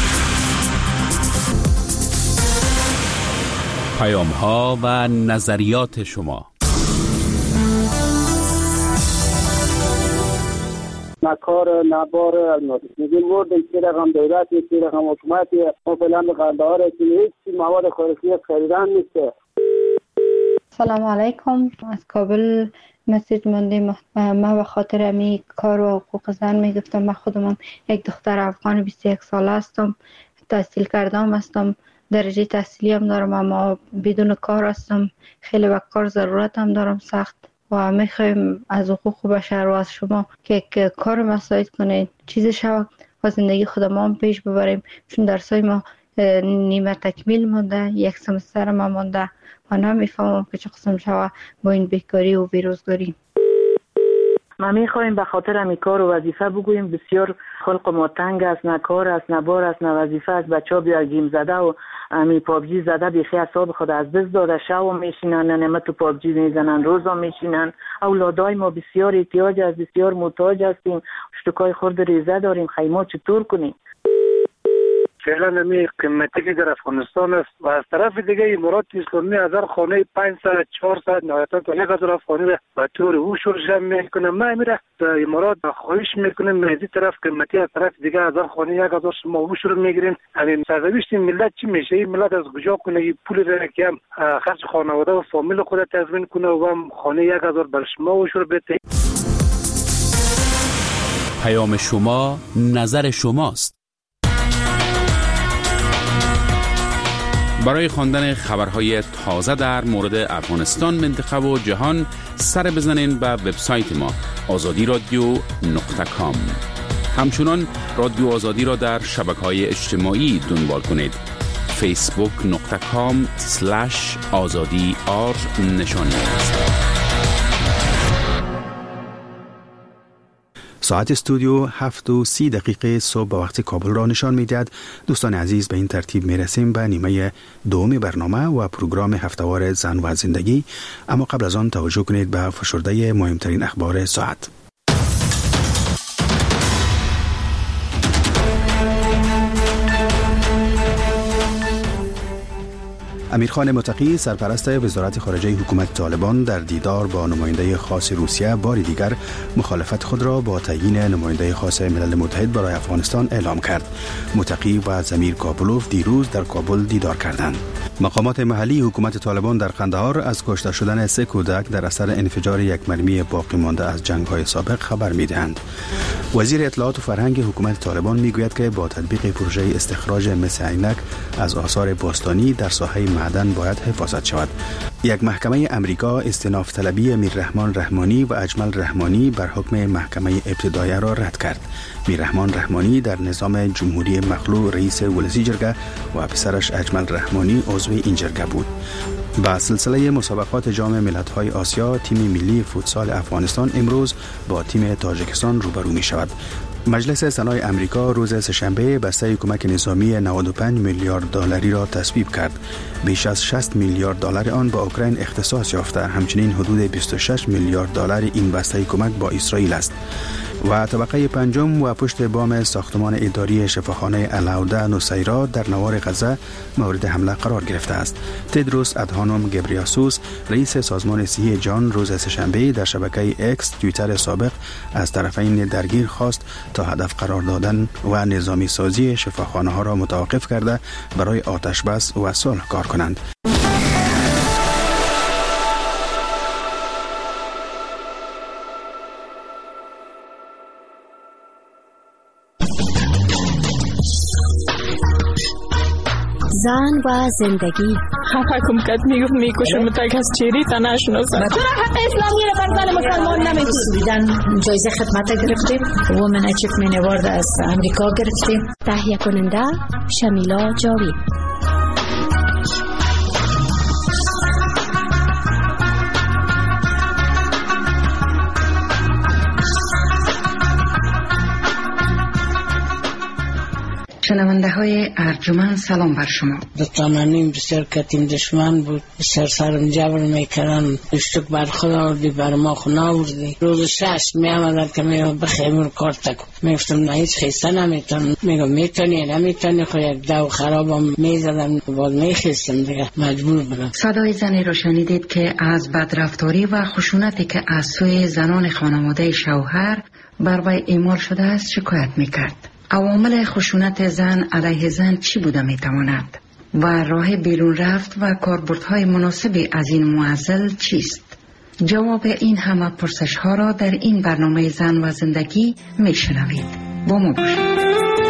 پیام ها و نظریات شما.
نکار نبار الماسی میگیم مورد که رقم دولت که رقم حکومت ما فعلا به قندهار هیچ مواد خارجی خریدن نیست.
سلام علیکم، از کابل مسیج موندیم. ما به خاطر امی کار و حقوق زن میگفتم. من خودم یک دختر افغان 21 ساله هستم، تحصیل کردم هستم، درجه تحصیلی هم دارم، اما بدون کار هستم. خیلی به کار ضرورت هم دارم سخت و میخوایم از حقوق بشر و از شما که کار مساعد کنید، چیز شود و زندگی خودم هم پیش ببریم، چون درسای ما نیمه تکمیل مونده، یک سمستر ما مونده و نمیفهمم که چه قسم شود با این بیکاری و بیروزگاری.
ما میخوایم به خاطر همی کار و وظیفه بگوییم. بسیار خلق ما تنگ است، نه کار است، نه بار است، نه وظیفه است. بچه ها بیا گیم زده و همی پابجی زده بیخی اصاب خود از دست داده، شو میشینن نمه تو پابجی میزنن، روزا میشینن. اولادای ما بسیار احتیاج است، بسیار محتاج هستیم، شتکای خورد ریزه داریم. خیما چطور کنیم؟
فعلا نمی قیمتی که در افغانستان است و از طرف دیگه امارات اسلامی هزار خانه 500 400 نهایتا تا 1000 افغانی را به طور او شرش میکنه. ما میره در امارات خواهش میکنیم از این طرف قیمتی، از طرف دیگه هزار خانه 1000 شما او شروع میگیرین. همین سرنوشت ملت چی میشه؟ این ملت از کجا کنه این پول را که هم خرج خانواده و فامیل خود تضمین کنه و هم خانه 1000 بر شما او شروع بده؟
پیام شما نظر شماست. برای خواندن خبرهای تازه در مورد افغانستان، منطقه و جهان سر بزنین به وبسایت ما azadi.radio.com. همچنان رادیو آزادی را در شبکه‌های اجتماعی دنبال کنید. facebook.com/azadi_r نشانی است.
ساعت استودیو 7:30 صبح به وقت کابل را نشان می‌دهد. دوستان عزیز، به این ترتیب می‌رسیم به نیمه دوم برنامه و پروگرام هفته‌وار زن و زندگی. اما قبل از آن توجه کنید به فشرده مهمترین اخبار ساعت. امیرخان متقی، سرپرست وزارت خارجه حکومت طالبان، در دیدار با نماینده خاص روسیه بار دیگر مخالفت خود را با تعیین نماینده خاص ملل متحد برای افغانستان اعلام کرد. متقی و زمیر کابلوف دیروز در کابل دیدار کردند. مقامات محلی حکومت طالبان در قندهار از کشته شدن 3 کودک در اثر انفجار یک مرمی باقی مانده از جنگ‌های سابق خبر می‌دهند. وزیر اطلاعات و فرهنگ حکومت طالبان میگوید که با تطبیق پروژه استخراج مس عینک از آثار باستانی در ساحه معدن باید حفاظت شود. یک محکمه امریکا استئناف طلبی میررحمان رحمانی و اجمل رحمانی بر حکم محکمه ابتداییه را رد کرد. میررحمان رحمانی در نظام جمهوری مخلوع رئیس ولسی جرگه و پسرش اجمل رحمانی عضو این جرگه بود. با سلسله مسابقات جام ملت‌های آسیا، تیم ملی فوتسال افغانستان امروز با تیم تاجیکستان روبرو می شود. مجلس سنای امریکا روز سه‌شنبه بسته کمک نظامی 95 میلیارد دلاری را تصویب کرد. بیش از 60 میلیارد دلار آن با اوکراین اختصاص یافته. همچنین حدود 26 میلیارد دلار این بسته کمک با اسرائیل است. و طبقه پنجم و پشت بام ساختمان اداری شفاخانه الاوده نصیرا در نوار غزه مورد حمله قرار گرفته است. تدروس ادهانوم گبریاسوس، رئیس سازمان صحی جهان، روز سه‌شنبه در شبکه اکس توییتر سابق از طرفین درگیر خواست تا هدف قرار دادن و نظامی سازی شفاخانه ها را متوقف کرده برای آتش بس و صلح کار کنند.
زن و زندگی.
حکم کد میکشم متک از چیری تا نشناسم.
چرا حق اسلامی را بر زن مسلمان نمیدید؟ جایزه خدمت گرفتیم. وومن اچیومنت اوارد از امریکا گرفتیم. تهیه کننده شمیلا جاوید.
شنونده های ارجمند، سلام بر شما.
دتانانیم بسیار کتیم دشمن بود، بسیار سرم جبر میکردن، اشتک بر خود آوردی بر ما خون آوردی. روز 6 می آمدن که میگم بخیمون کار تکو، میگفتم نه هیچ خیسته نمیتون، میگم میتونی نمیتونی، خو یک دو خرابم میزدن باز میخیستم دیگه مجبور بودم.
صدای زنی رو شنیدید که از بدرفتاری و خشونتی که از سوی زنان خانواده شوهر بر وی اعمال شده است شکایت میکرد. عوامل خشونت زن علیه زن چی بوده میتواند و راه بیرون رفت و کاربردهای مناسبی از این معضل چیست؟ جواب این همه پرسش ها را در این برنامه زن و زندگی میشنوید. با ما باشید.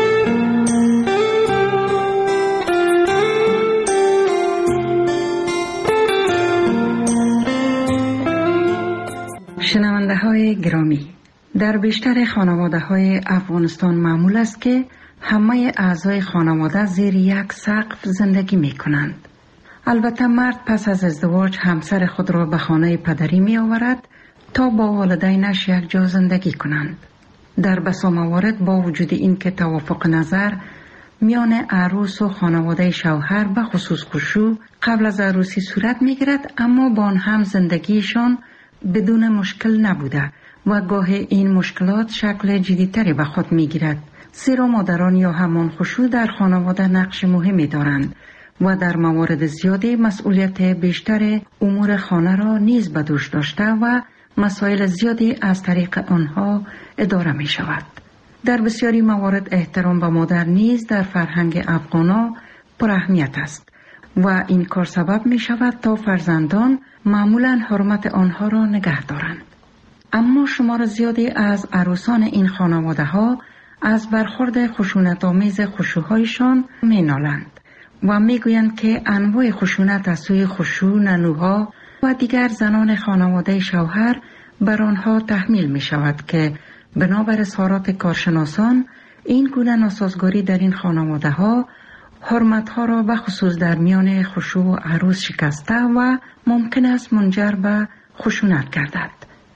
شنونده های گرامی، در بیشتر خانواده های افغانستان معمول است که همه اعضای خانواده زیر یک سقف زندگی می کنند. البته مرد پس از ازدواج همسر خود را به خانه پدری می آورد تا با والدینش یک جا زندگی کنند. در بسا موارد با وجود این که توافق نظر میان عروس و خانواده شوهر به خصوص خشوع قبل از عروسی صورت می گیرد، اما با آن هم زندگیشان بدون مشکل نبوده و گاه این مشکلات شکل جدی‌تری به خود می‌گیرد. زیرا مادران یا همان خشوع در خانواده نقش مهمی دارند و در موارد زیادی مسئولیت بیشتر امور خانه را نیز به دوش داشته و مسائل زیادی از طریق آنها اداره می شود. در بسیاری موارد احترام به مادر نیز در فرهنگ افغانا پر اهمیت است و این کار سبب می شود تا فرزندان معمولاً حرمت آنها را نگه دارند. اما شمار زیادی از عروسان این خانواده ها از برخورد خشونت‌آمیز خشوع‌هایشان می‌نالند و میگویند که انواع خشونت از سوی خشوع، ننوها و دیگر زنان خانواده شوهر بر آنها تحمیل می شود که بنابر اظهارات کارشناسان این گونه ناسازگاری در این خانواده ها حرمت ها را بخصوص در میان خشوع و عروس شکسته و ممکن است منجر به خشونت گردد.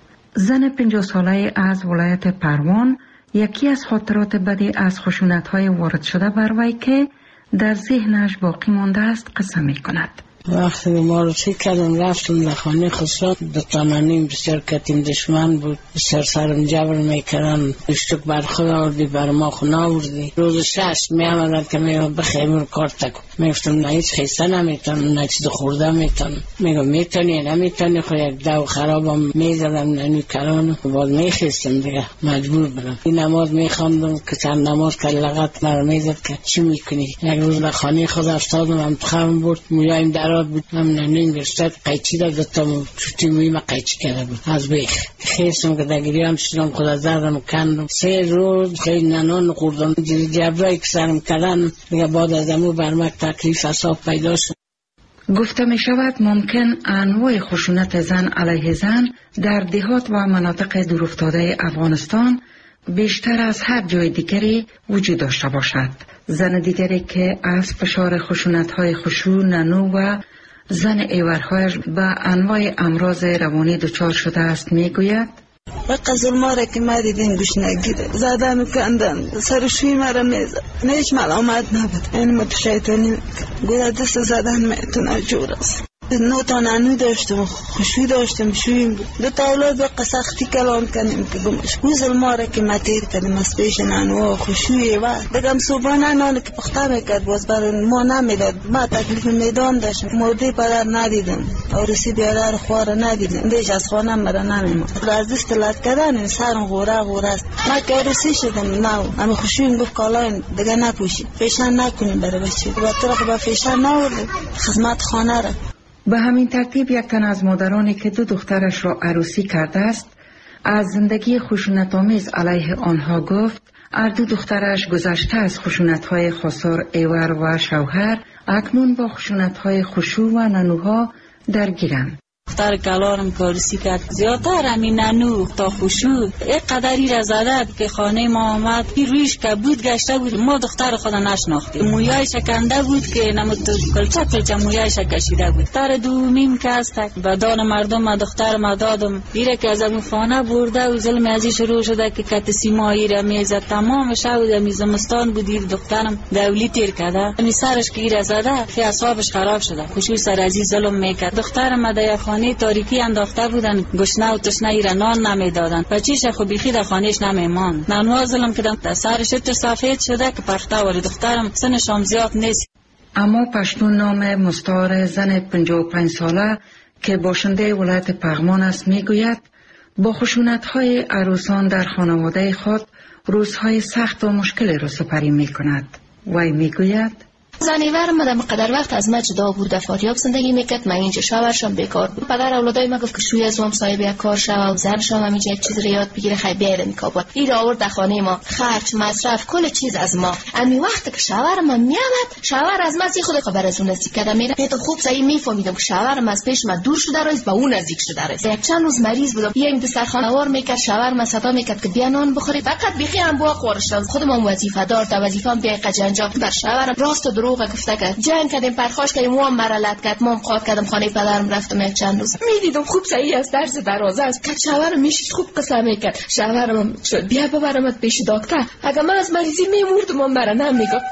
زن 50 ساله از ولایت پروان یکی از خاطرات بدی از خشونت های وارد شده بر وی که در ذهنش باقی مانده است قصه می کند.
وقتی معرفی کردم رفتم در خانه خسرو 2 تانانیم بسیار کتیم دشمن بود، بسیار سرم جبر میکردن، اشتک بر خود آوردی بر ما خونه آوردی. روز 6 می آمدن که میگم بخیمون کار تکم، میگفتم نه هیچ خیسته نمیتونم، نه چیز خورده میتونم. میگم میتونی نمیتونی، خود یک دو خرابم میزدم ننی کرانو بعد میخیستم دیگه مجبور برم. این نماز میخواندم که چند نماز که لغت مرا میزد که چی میکنی. یک روز در خانه خود افتادم، انتخابم بود، مویایم دراد بود، هم ننین گرشتد قیچی دا دادم، چوتی مویم قیچی کرده بود از بیخ خیستم که دگریان شدم، خود از دردم کندم. 3 روز خیلی ننان خوردم، جبرایی که سرم کردن دیگه بعد از امو برمک تکلیف اصاب پیدا شد.
گفته می شود ممکن انواع خشونت زن علیه زن در دهات و مناطق دورافتاده افغانستان بیشتر از هر جای دیگری وجود داشته باشد. زن دیگری که از فشار خشونت‌های خشوع، ننو و زن ایورهایش به انواع امراض روانی دچار شده است میگوید:
وقت ظلما را که ما دیدیم گوش نگیره، زدن و کندن، سرشوی مرا میزد، هیچ ملامت نبود. این ما شیطانی گویا دست زدن میتونه جور است. 9 تا ننو داشتم، خشوی داشتم، شویم بود. 2 تا اولاد به سختی کلان کنیم که گمش. گو ظلما را که ما تیر کردیم از پیش ننو خشوی و دگم صبحانه نان که پخته میکرد باز بر ما نمیداد. ما تکلیف میدان داشتم، مرده پدر ندیدم، عروسی بیادر خوار ندیدم، دیش از خانه مرا نمیمد. از دست لط کردن سرم غوره است. ما که عروسی شدم نو اما خشویم گفت کالاین دیگه نپوشید، فیشن نکنیم برای بچه و طرق با فیشن نوردیم خدمت خانه را.
به همین ترتیب یک تن از مادرانی که 2 دخترش را عروسی کرده است از زندگی خشونت‌آمیز علیه آنها گفت. هر 2 دخترش گذشته از خشونت‌های خسار ایور و شوهر اکنون با خشونت‌های خشوع و ننوها درگیرند.
دختر کلانم کارسی کرد زیادتر همین ننو تا خشوع یک قدری را زده که خانه ما آمد رویش که بود گشته بود. ما دختر خود نشناختیم، مویای شکنده بود که نمود کلچه مویای شکشیده بود. دختر دومیم که است و دان مردم ما دختر ما دادم بیره که از امو خانه برده و ظلم ازی شروع شده که کت سیمایی را میزد. تمام شب می زمستان بودید دخترم دولی تیر کرده می سرش که ایره زده که اصابش خراب شده. خشوع سر ازی ظلم میکرد. دخترم در خانه تاریکی انداخته بودن، گشنه و تشنه ایره نان نمیدادن، بچیش خو بیخی در خانهش نمیمان. ننوا ظلم کردن، در سرش تو سفید شده که پخته ولی دخترم سنشام زیاد نیست.
اما پشتون نام مستعار زن 55 ساله که باشنده ولایت پغمان است میگوید با خشونت‌های عروسان در خانواده خود روزهای سخت و مشکلی را سپری میکند. وی میگوید:
زنیور ما در مقدر وقت از ما جدا بود، در فاریاب زندگی میکرد. من اینجا شوهرشم بیکار بود. پدر اولادای ما گفت که شوی از وام صاحب یک کار شو و زنشم همینجا یک چیز رو یاد بگیره خیلی بیاد کابل. این آورد در خانه ما، خرج، مصرف، کل چیز از ما. امی وقت که شوهر ما میامد، شوهر از ما زی خود خبر از اون نزدیک کردم میره. تو خوب صحیح میفهمیدم که شوهرم از پیش ما دور شده است، با اون نزدیک شده است. یک چند روز مریض بودم، بیایم دسترخوان آور میکرد، شوهر ما صدا میکرد که بیا نان بخوری. فقط بیخی هم بو خورشم. خودم وظیفه دار، تا وظیفه‌ام بیا قجنجا بر شوهرم راست و دروغ گفته که جنگ کردیم، پرخاش کردیم، مام مرا لط کرد، مام قاط کردم، خانه پدرم رفتم یک چند روز. میدیدم خوب صحیح از درس درازه است که شوهرم میشید خوب قسم میکرد. شوهرم شد بیا ببرمت پیش دکتر، اگه من از مریضی میمردم مام مرا نمیگفت.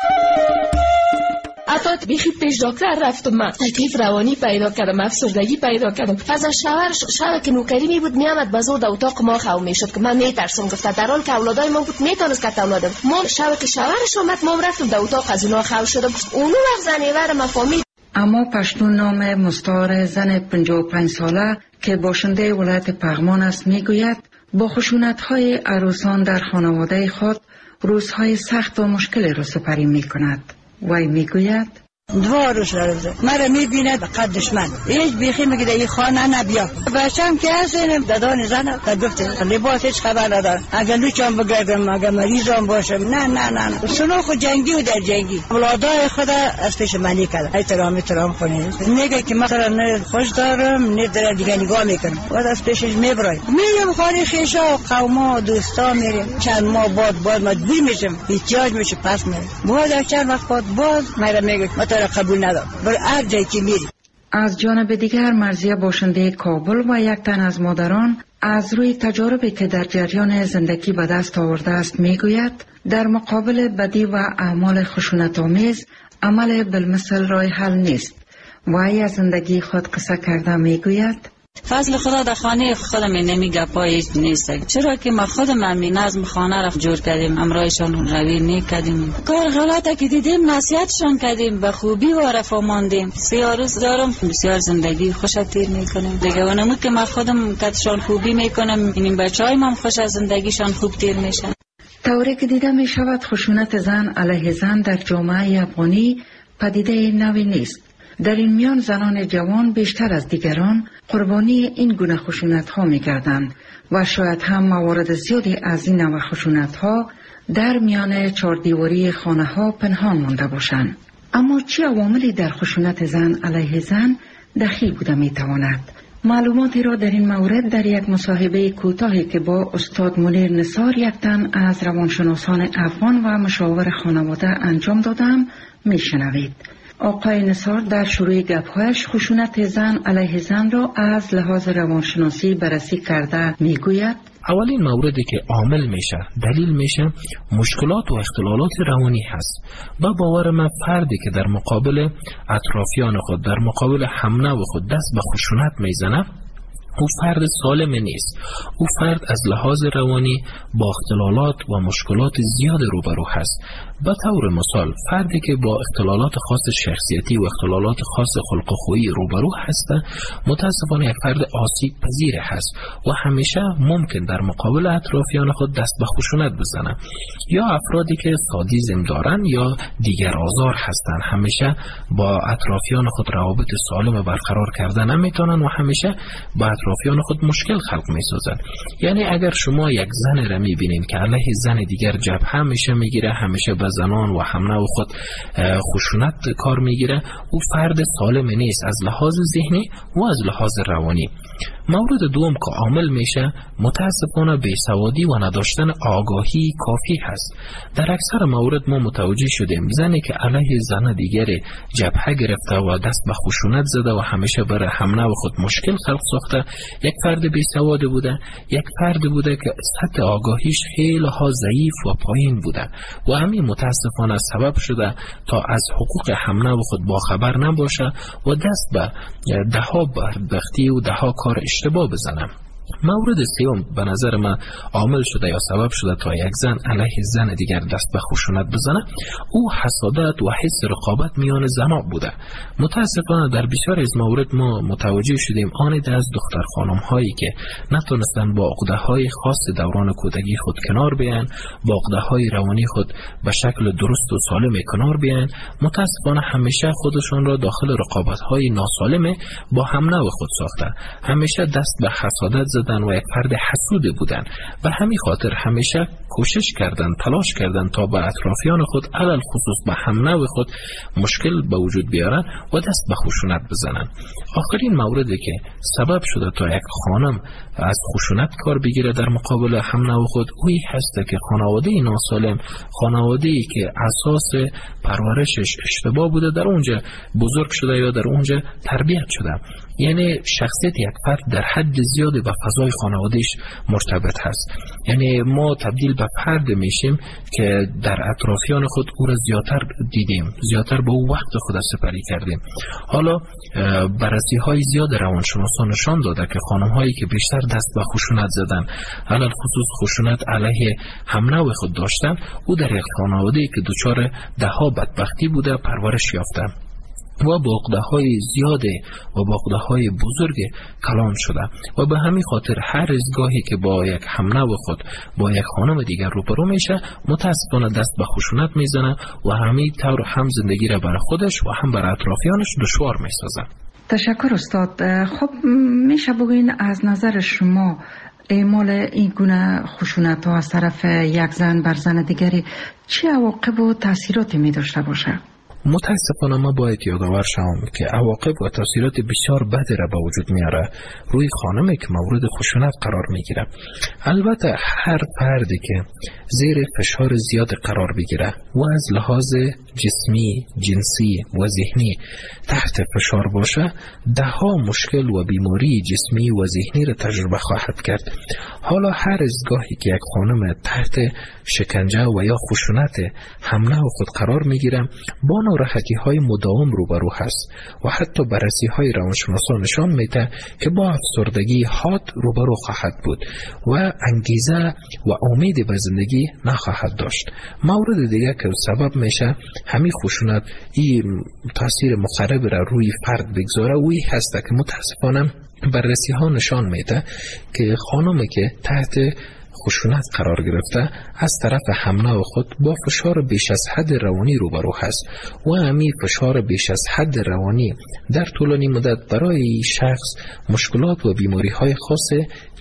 حتی بیخی پیش دکتر رفتم، من تکلیف روانی پیدا کردم، افسردگی پیدا کردم. از شوهر شب که نوکری می بود میامد بازور در اتاق ما خو میشد که من میترسم. گفت در حال که اولادای ما بود میتونست که اولادم ما شب که شوهرش اومد ما رفتم در اتاق از اونها خو شدم. اونو وقت زنیور ما فهمید.
اما پشتون نام مستعار زن 55 ساله که باشنده ولایت پغمان است میگوید با خشونت‌های عروسان در خانواده خود روزهای سخت و مشکلی را سپری میکند. وی میگوید:
2 روز رفته مرا میبینه قد دشمن هیچ بیخی میگه در این خانه نبیا بچم که هستیم دادان زنم گفته لباس هیچ خبر ندارم اگر لوچم بگردم اگر مریضم باشم نه سنوخ جنگی و در جنگی اولادای خدا از پیش منی کرد احترام کنید میگه که مثلا نه خوش دارم نه در دیگه نگاه میکنم و از پیشش میبرایم میرم خانه خیشا و قوما و دوستا میریم چند ماه بعد مجبور میشم احتیاج میشه پس میرم بعد چند وقت بعد باز میرم میگه ما تو را قبول ندارم بر هر جایی که میری.
از جانب دیگر مرضیه باشنده کابل و یک تن از مادران از روی تجاربی که در جریان زندگی به دست آورده است میگوید در مقابل بدی و اعمال خشونت‌آمیز عمل بالمثل راه حل نیست و ای از زندگی خود قصه کرده میگوید
فضل خدا در خانه خودم نمیگه پایش نیست چرا که ما خودم همین نظم خانه را جور کردیم امرایشان روی میکردیم کار غلطه که دیدیم نصیحتشان کردیم به خوبی و رفاه ماندیم 3 روز دارم بسیار زندگی خوش تیر میکنیم دیگه اونمو که ما خودم کتشان خوبی میکنم این بچهای من خوش از زندگیشان خوب تیر میشن.
طوری که دیده می شود خشونت زن علیه زن در جامعه افغانی پدیده نوی نیست. در این میان زنان جوان بیشتر از دیگران قربانی این گونه خشونت ها می گردند و شاید هم موارد زیادی از این نوع خشونت ها در میان چاردیواری خانه ها پنهان مانده باشند. اما چه عواملی در خشونت زن علیه زن دخیل بوده می تواند؟ معلوماتی را در این مورد در یک مصاحبه کوتاهی که با استاد منیر نثار یک تن از روانشناسان افغان و مشاور خانواده انجام دادم میشنوید. آقای نثار در شروع گپ‌هایش خشونت زن علیه زن را از لحاظ روانشناسی بررسی کرده میگوید
اولین موردی که عامل میشه دلیل میشه مشکلات و اختلالات روانی هست و باور من فردی که در مقابل اطرافیان خود در مقابل همنو خود دست به خشونت میزنه او فرد سالم نیست. او فرد از لحاظ روانی با اختلالات و مشکلات زیاد روبرو هست. به طور مثال فردی که با اختلالات خاص شخصیتی و اختلالات خاص خلق و خویی روبرو هست متاسفانه یک فرد آسیب پذیر هست و همیشه ممکن در مقابل اطرافیان خود دست به خشونت بزنه. یا افرادی که سادیسم دارن یا دیگر آزار هستند همیشه با اطرافیان خود روابط سالم برقرار کردن نمیتونن و همیشه با اطرافیان خود مشکل خلق میسازن. یعنی اگر شما یک زن را میبینید که علیه زن دیگر جبهه میشه میگیره همیشه به زنان و همنو خود خشونت کار میگیره او فرد سالم نیست از لحاظ ذهنی و از لحاظ روانی. مورد دوم که عامل میشه متاسفانه بیسوادی و نداشتن آگاهی کافی هست. در اکثر مورد ما متوجه شدیم زنی که علیه زن دیگر جبهه گرفته و دست به خشونت زده و همیشه برای همنو خود مشکل خلق ساخته یک فرد بیسواد بوده، یک فرد بوده که سطح آگاهیش خیلی ها ضعیف و پایین بوده و همین متاسفانه سبب شده تا از حقوق همنو خود باخبر نباشه و دست به دهها بدبختی و دهها کار اشتباه بزنه. مورد سوم به نظر من عامل شده یا سبب شده تا یک زن علیه زن دیگر دست به خشونت بزنه او حسادت و حس رقابت میان زنها بوده. متاسفانه در بسیار از مورد ما متوجه شدیم آنید از دختر خانم هایی که نتونستن با عقده های خاص دوران کودکی خود کنار بیان، با عقده های روانی خود به شکل درست و سالم کنار بیان، متاسفانه همیشه خودشون را داخل رقابت های ناسالم با همنو خود ساخته، همیشه دست به حسادت زدن و یک فرد حسود بودن و همین خاطر همیشه کوشش کردن تلاش کردن تا به اطرافیان خود علل خصوص به همنو خود مشکل به وجود بیارن و دست به خشونت بزنن. آخرین موردی که سبب شده تا یک خانم از خشونت کار بگیره در مقابل همنو خود اویی هست که خانواده ناسالم، خانواده‌ای که اساس پرورشش اشتباه بوده در اونجا بزرگ شده یا در اونجا تربیت شده. یعنی شخصیت یک فرد در حد زیادی به فضای خانوادهش مرتبط هست. یعنی ما تبدیل به فرد میشیم که در اطرافیان خود او را زیادتر دیدیم، زیادتر به او وقت خود سپری کردیم. حالا بررسی های زیاد روانشناسان نشان داده که خانم هایی که بیشتر دست به خشونت زدن، علل خصوص خشونت علیه همنو خود داشتن، او در یک خانواده‌ای که دچار دهها بدبختی بوده پرورش یافته. و با عقده‌های زیاد و با عقده‌های بزرگ کلان شده و به همین خاطر هر از گاهی که با یک همنو خود با یک خانم دیگر روبرو میشه متاسفانه دست به خشونت میزنه و همین طور هم زندگی را برای خودش و هم برای اطرافیانش دشوار میسازه.
تشکر استاد. خب میشه بگوین از نظر شما اعمال این گونه خشونت ها از طرف یک زن بر زن دیگری چه عواقب و تاثیراتی می داشته باشه؟
متاسفانه ما باید یادآور شوم که عواقب و تاثیرات بسیار بدی را به وجود میاره روی خانمی که مورد خشونت قرار میگیره. البته هر فردی که زیر فشار زیاد قرار بگیره و از لحاظ جسمی، جنسی و ذهنی تحت فشار باشه دهها مشکل و بیماری جسمی و ذهنی را تجربه خواهد کرد. حالا هر از گاهی که یک خانم تحت شکنجه و یا خشونت حمله و خود قرار میگیره با ناراحتی های مداوم روبرو هست و حتی بررسی های روانشناسان نشان میده که با افسردگی حاد روبرو خواهد بود و انگیزه و امید به زندگی نخواهد داشت. مورد دیگه که سبب میشه همین خشونت این تاثیر مخرب را روی فرد بگذاره و این هست که متاسفانه بررسی ها نشان میده که خانمی که تحت خشونت قرار گرفته از طرف همنو خود با فشار بیش از حد روانی روبرو هست و همین فشار بیش از حد روانی در طولانی مدت برای شخص مشکلات و بیماری های خاص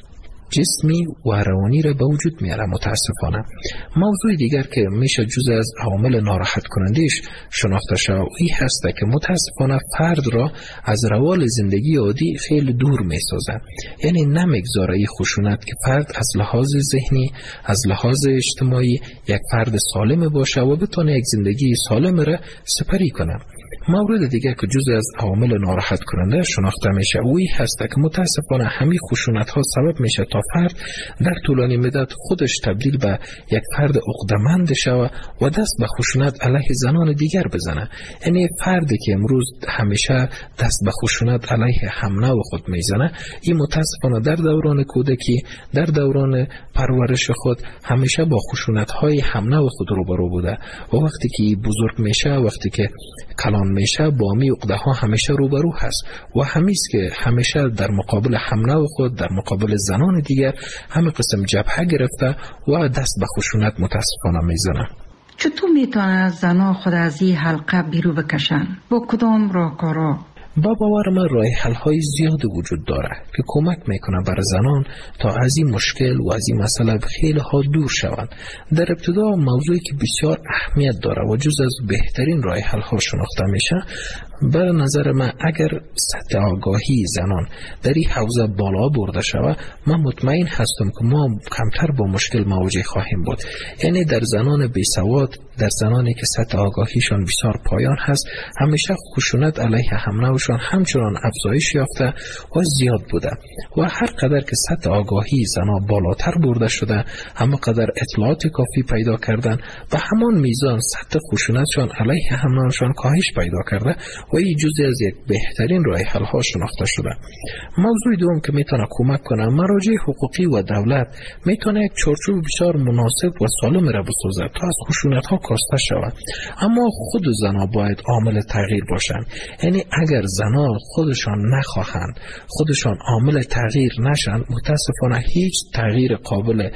جسمی و روانی را به وجود میاره. متاسفانه موضوع دیگر که میشه جزء از عوامل ناراحت کنندهش شناخته شود این هست که متاسفانه فرد را از روال زندگی عادی خیلی دور میسازه. یعنی نمیگذاره این خشونت که فرد از لحاظ ذهنی از لحاظ اجتماعی یک فرد سالم باشه و بتونه یک زندگی سالم را سپری کنه. مورد دیگر که جزء از عوامل ناراحت کننده شناخته میشه اوی هست که متاسفانه همین خشونت ها سبب میشه تا فرد در طولانی مدت خودش تبدیل به یک فرد عقده‌مند شود و دست به خشونت علیه زنان دیگر بزنه. یعنی فردی که امروز همیشه دست به خشونت علیه همنو خود میزنه این متاسفانه در دوران کودکی در دوران پرورش خود همیشه با خشونت های همنو خود روبرو بوده و وقتی که بزرگ میشه وقتی که کلان میشه با می عقده ها همیشه روبرو هست و همیست که همیشه در مقابل همنو خود در مقابل زنان دیگر همه قسم جبهه گرفته و دست به خشونت متاسفانه میزنه.
چطور میتونه زنها خود از این حلقه بیرون بکشن؟ با کدام راهکارها؟
با باور من راه حل های زیاد وجود داره که کمک میکنه برای زنان تا از این مشکل و از این مسئله خیلی ها دور شوند. در ابتدا موضوعی که بسیار اهمیت داره و جز از بهترین راه حل ها شناخته میشه به نظر من اگر سطح آگاهی زنان در این حوزه بالا برده شود من مطمئن هستم که ما کمتر با مشکل مواجه خواهیم بود. یعنی در زنان بیسواد در زنانی که سطح آگاهیشان بسیار پایان هست همیشه خشونت علیه همنوشان همچنان افزایش یافته و زیاد بوده و هر قدر که سطح آگاهی زنان بالاتر برده شده همه قدر اطلاعات کافی پیدا کردن و همان میزان سطح خشونتشان علیه همنوشان کاهش پیدا کرده و این جزئی از یک بهترین راه حل ها شناخته شده. موضوع دوم که میتونه کمک کنه مراجع حقوقی و دولت میتونه یک چارچوب بسیار مناسب و سالم را بسازه تا از خشونت ها کاسته شود. اما خود زنها باید عامل تغییر باشند. یعنی اگر زنها خودشان نخواهند خودشان عامل تغییر نشن متاسفانه هیچ تغییر قابل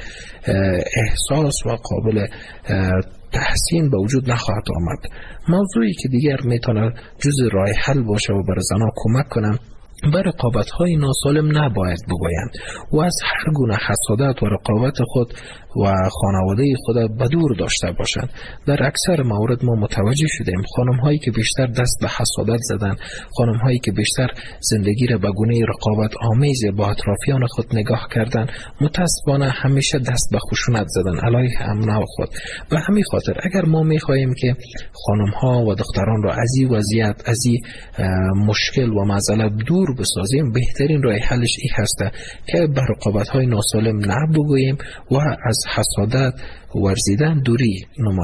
احساس و قابل تحسین به وجود نخواهد آمد. موضوعی که دیگر میتونه جز راه حل باشه و برای زنها کمک کنم به رقابت‌های ناسالم نباید بگویند و از هر گونه حسادت و رقابت خود و خانواده خود به دور داشته باشند. در اکثر موارد ما متوجه شدیم خانم‌هایی که بیشتر دست به حسادت زدن، خانم‌هایی که بیشتر زندگی را به گونه رقابت آمیز با اطرافیان خود نگاه کردن متاسفانه همیشه دست به خشونت زدن علیه همنو خود. و همین خاطر اگر ما می‌خواهیم که خانم‌ها و دختران را از این وضعیت از این مشکل و معضله دور بسازیم بهترین راه حلش این هست که به رقابت‌های ناسالم نبگوییم و از حسادت ورزیدن دوری نماییم.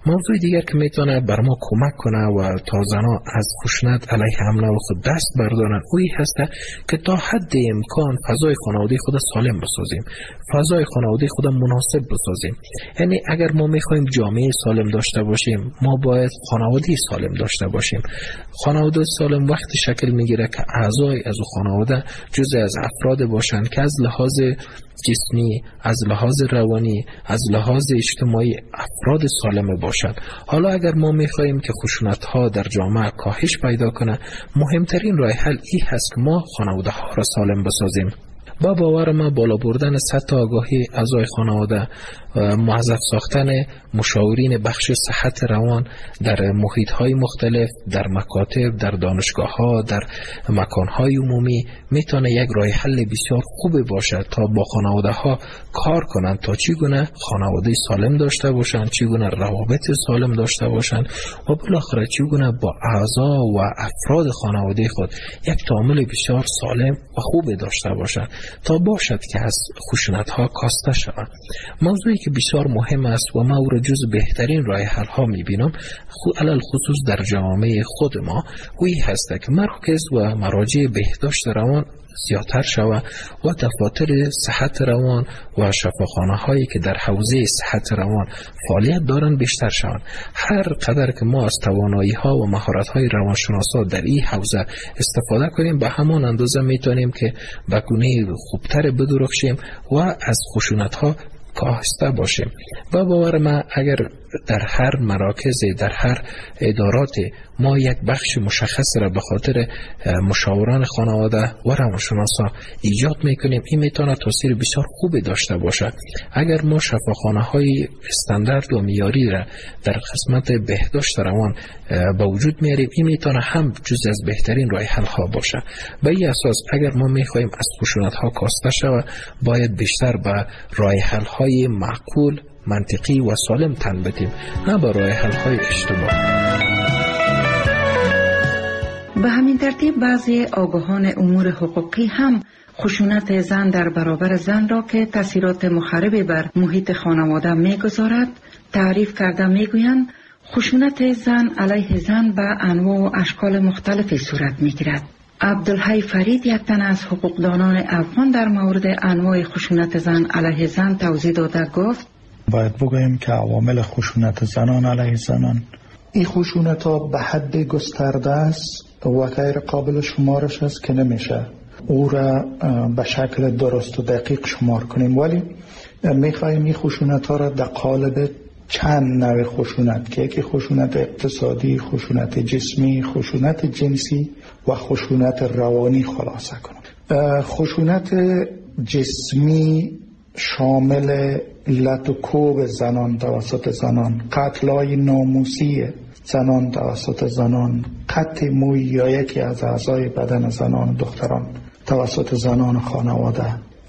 موضوع دیگر که میتونه بر ما کمک کنه و تا زنها از خشونت علیه حمله و خود دست بردارن اوی هسته که تا حد امکان فضای خانواده خود سالم بسازیم، فضای خانواده خود مناسب بسازیم. یعنی اگر ما میخوایم جامعه سالم داشته باشیم، ما باید خانواده سالم داشته باشیم. خانواده سالم وقتی شکل میگیره که اعضای از خانواده جزء از افراد باشند که از لحاظ جسمی، از لحاظ روانی، از لحاظ اجتماعی افراد سالم باشند. حالا اگر ما میخواهیم که خشونت ها در جامعه کاهش پیدا کنه، مهمترین راه حل این هست که ما خانواده ها را سالم بسازیم. با باور ما بالا بردن سطح آگاهی اعضای خانواده، موظف ساختن مشاورین بخش صحت روان در محیط های مختلف، در مکاتب، در دانشگاه ها، در مکان های عمومی میتونه یک راه حل بسیار خوب باشد تا با خانواده ها کار کنند تا چگونه خانواده سالم داشته باشند، چگونه روابط سالم داشته باشند و بالاخره چگونه با اعضا و افراد خانواده خود یک تعامل بسیار سالم و خوب داشته باشند تا باشد که از خشونت ها کاسته شوند. موضوعی که بسیار مهم است و ما او را جز بهترین راه حل ها میبینم علل خصوص در جامعه خود ما وی هست که مراکز و مراجع بهداشت روان زیادتر شود و دفاتر صحت روان و شفاخانه هایی که در حوزه صحت روان فعالیت دارند بیشتر شوند. هر قدر که ما از توانایی ها و مهارت های روانشناسا در این حوزه استفاده کنیم به همان اندازه میتونیم که به گونه خوبتر بدرخشیم و از خشونت ها کاهسته باشیم. و باور ما اگر در هر مراکز، در هر ادارات ما یک بخش مشخص را به خاطر مشاوران خانواده و روانشناسا ایجاد میکنیم، این میتونه تاثیر بسیار خوبی داشته باشد. اگر ما شفاخانه های استاندارد و معیاری را در قسمت بهداشت روان به وجود میاریم، این میتونه هم جزء از بهترین راه حل ها باشه. به این اساس اگر ما میخوایم از خشونت ها کاسته شود، باید بیشتر به راه حل های معقول، منطقی و سالم تن بدیم، نه به راه حل های اشتباه.
به همین ترتیب بعضی آگاهان امور حقوقی هم خشونت زن در برابر زن را که تاثیرات مخربی بر محیط خانواده میگذارد تعریف کرده میگویند خشونت زن علیه زن به انواع و اشکال مختلفی صورت میگیرد. عبدالحی فرید یک تن از حقوقدانان افغان در مورد انواع خشونت زن علیه زن توضیح داده گفت
باید بگوییم که عوامل خشونت زنان علیه زنان، این خشونت ها به حد گسترده است و غیر قابل شمارش است که نمیشه او را به شکل درست و دقیق شمار کنیم، ولی میخواییم این خشونت ها را در قالب چند نوع خشونت که یکی خشونت اقتصادی، خشونت جسمی، خشونت جنسی و خشونت روانی خلاصه کنیم. خشونت جسمی شامل لط و کوب زنان توسط زنان، قتل‌های ناموسی زنان توسط زنان، قطع موی یا یکی از اعضای بدن زنان و دختران توسط زنان خانواده،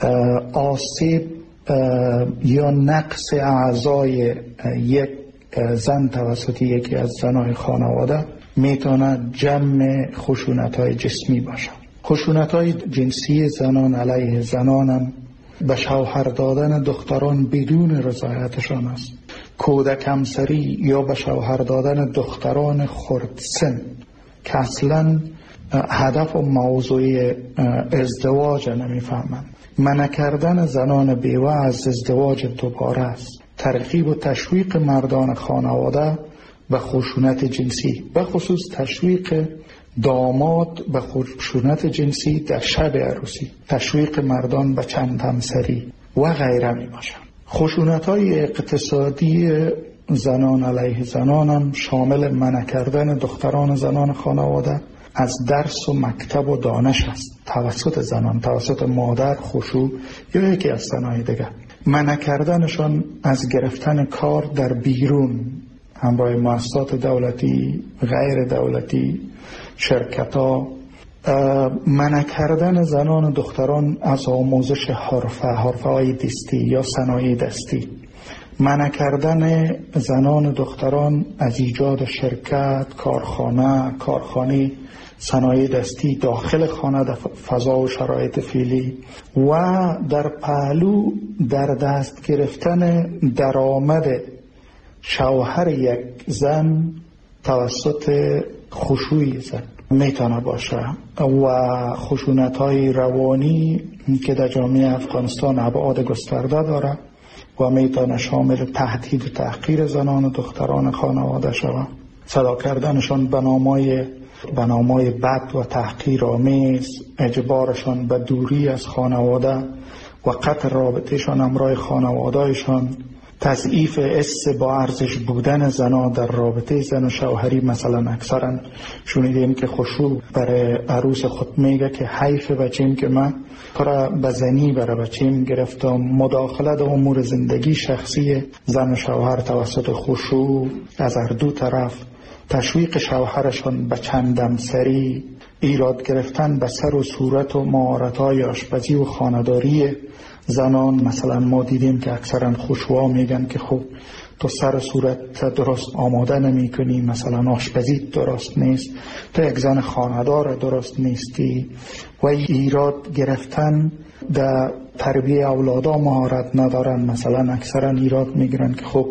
آسیب یا نقص اعضای یک زن توسط یکی از زنان خانواده میتونه جمع خشونت‌های جسمی باشه. خشونت‌های جنسی زنان علیه زنان هم به شوهر دادن دختران بدون رضایتشان است، کودک همسری یا به شوهر دادن دختران خردسن که اصلا هدف و موضوع ازدواج نمیفهمند، منع کردن زنان بیوه از ازدواج دوباره است، ترغیب و تشویق مردان خانواده به خشونت جنسی، به خصوص تشویق داماد به خشونت جنسی در شب عروسی، تشویق مردان به چند همسری و غیره می باشند. خشونت‌های اقتصادی زنان علیه زنان هم شامل منع کردن دختران زنان خانواده از درس و مکتب و دانش است توسط زنان، توسط مادر، خشوع یا یکی از زنای دیگر، منع کردنشان از گرفتن کار در بیرون همراه مؤسسات دولتی، غیر دولتی، شرکت‌ها، منع کردن زنان و دختران از آموزش حرفه‌های دستی یا صنایع دستی، منع کردن زنان و دختران از ایجاد شرکت، کارخانه صنایع دستی داخل خانه در فضا و شرایط فعلی و در پهلو در دست گرفتن درآمد شوهر یک زن توسط خشوع زن میتونه باشه و خشونت‌های روانی که در جامعه افغانستان ابعاد گسترده داره و میتونه شامل تهدید و تحقیر زنان و دختران خانواده شود، صدا کردنشان به نامای بد و تحقیرآمیز، اجبارشان به دوری از خانواده و قطع رابطهشان همراه خانوادهشان، تضعیف حس با ارزش بودن زنا در رابطه زن و شوهری. مثلا اکثرا شنیدیم که خشوع برای عروس خود میگه که حیف بچیم که من کار به زنی برای بچیم گرفتم. مداخله در امور زندگی شخصی زن و شوهر توسط خشوع از هر دو طرف، تشویق شوهرشان به چندم سری، ایراد گرفتن به سر و صورت و مهارت‌های آشپزی و خانه‌داری زنان. مثلا ما دیدیم که اکثرا خشوعا میگن که خب تو سر صورت درست آماده نمی کنی، مثلا آشپزی درست نیست، تو یک زن خانه‌دار درست نیستی. و ایراد گرفتن در تربیه اولادا مهارت ندارن. مثلا اکثرا ایراد میگیرن که خب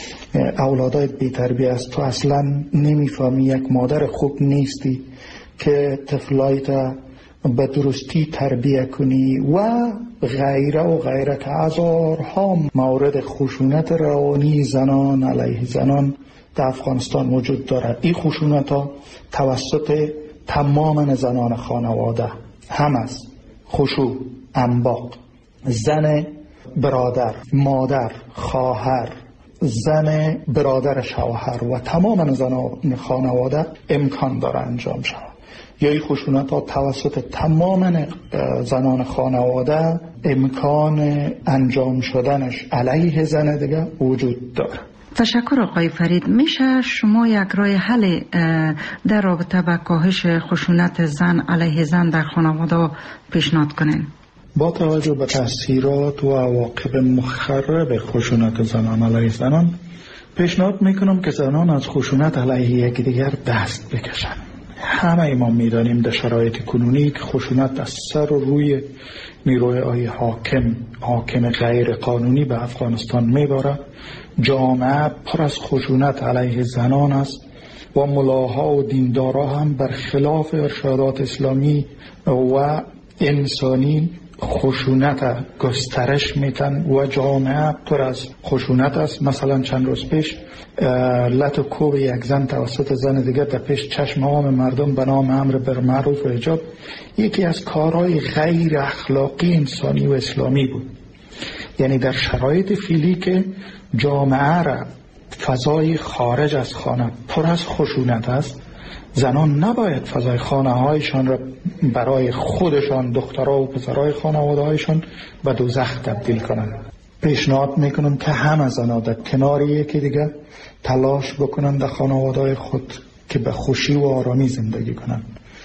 اولادایت بی تربیه است، تو اصلا نمیفهمی، یک مادر خوب نیستی که طفلایت به درستی تربیه کنی و غیره و غیره، که هزارها مورد خشونت روانی زنان علیه زنان در افغانستان وجود داره. این خشونت ها توسط تمام زنان خانواده هم است. خشوع، انباق، زن برادر، مادر، خواهر، زن برادر شوهر و تمام زنان خانواده امکان داره انجام شود. یا این خشونت ها توسط تمام زنان خانواده امکان انجام شدنش علیه زن دیگه وجود داره.
تشکر آقای فرید. میشه شما یک راه حل در رابطه با کاهش خشونت زن علیه زن در خانواده پیشنهاد کنین؟
با توجه به تاثیرات و عواقب مخرب خشونت زنان علیه زنان، پیشنهاد میکنم که زنان از خشونت علیه یکدیگر دست بکشن. همه ما میدانیم در شرایط کنونی که خشونت از سر و روی نیروهای حاکم غیر قانونی به افغانستان میباره. جامعه پر از خشونت علیه زنان است و ملاها و دیندارا هم برخلاف ارشادات اسلامی و انسانی خشونت گسترش میتن و جامعه پر از خشونت است. مثلا چند روز پیش لط و کوب یک زن توسط زن دیگر در پیش چشم عام مردم به نام امر بالمعروف و حجاب یکی از کارهای غیر اخلاقی انسانی و اسلامی بود. یعنی در شرایط فعلی که جامعه را فضای خارج از خانه پر از خشونت است، زنان نباید فضای خانه هایشان را برای خودشان، دخترها و پسرهای خانواده هایشان به دوزخ تبدیل کنند. پیشنهاد میکنم که همه زنان در کنار یکی دیگر تلاش بکنند در خانواده های خود که به خوشی و آرامی زندگی کنند.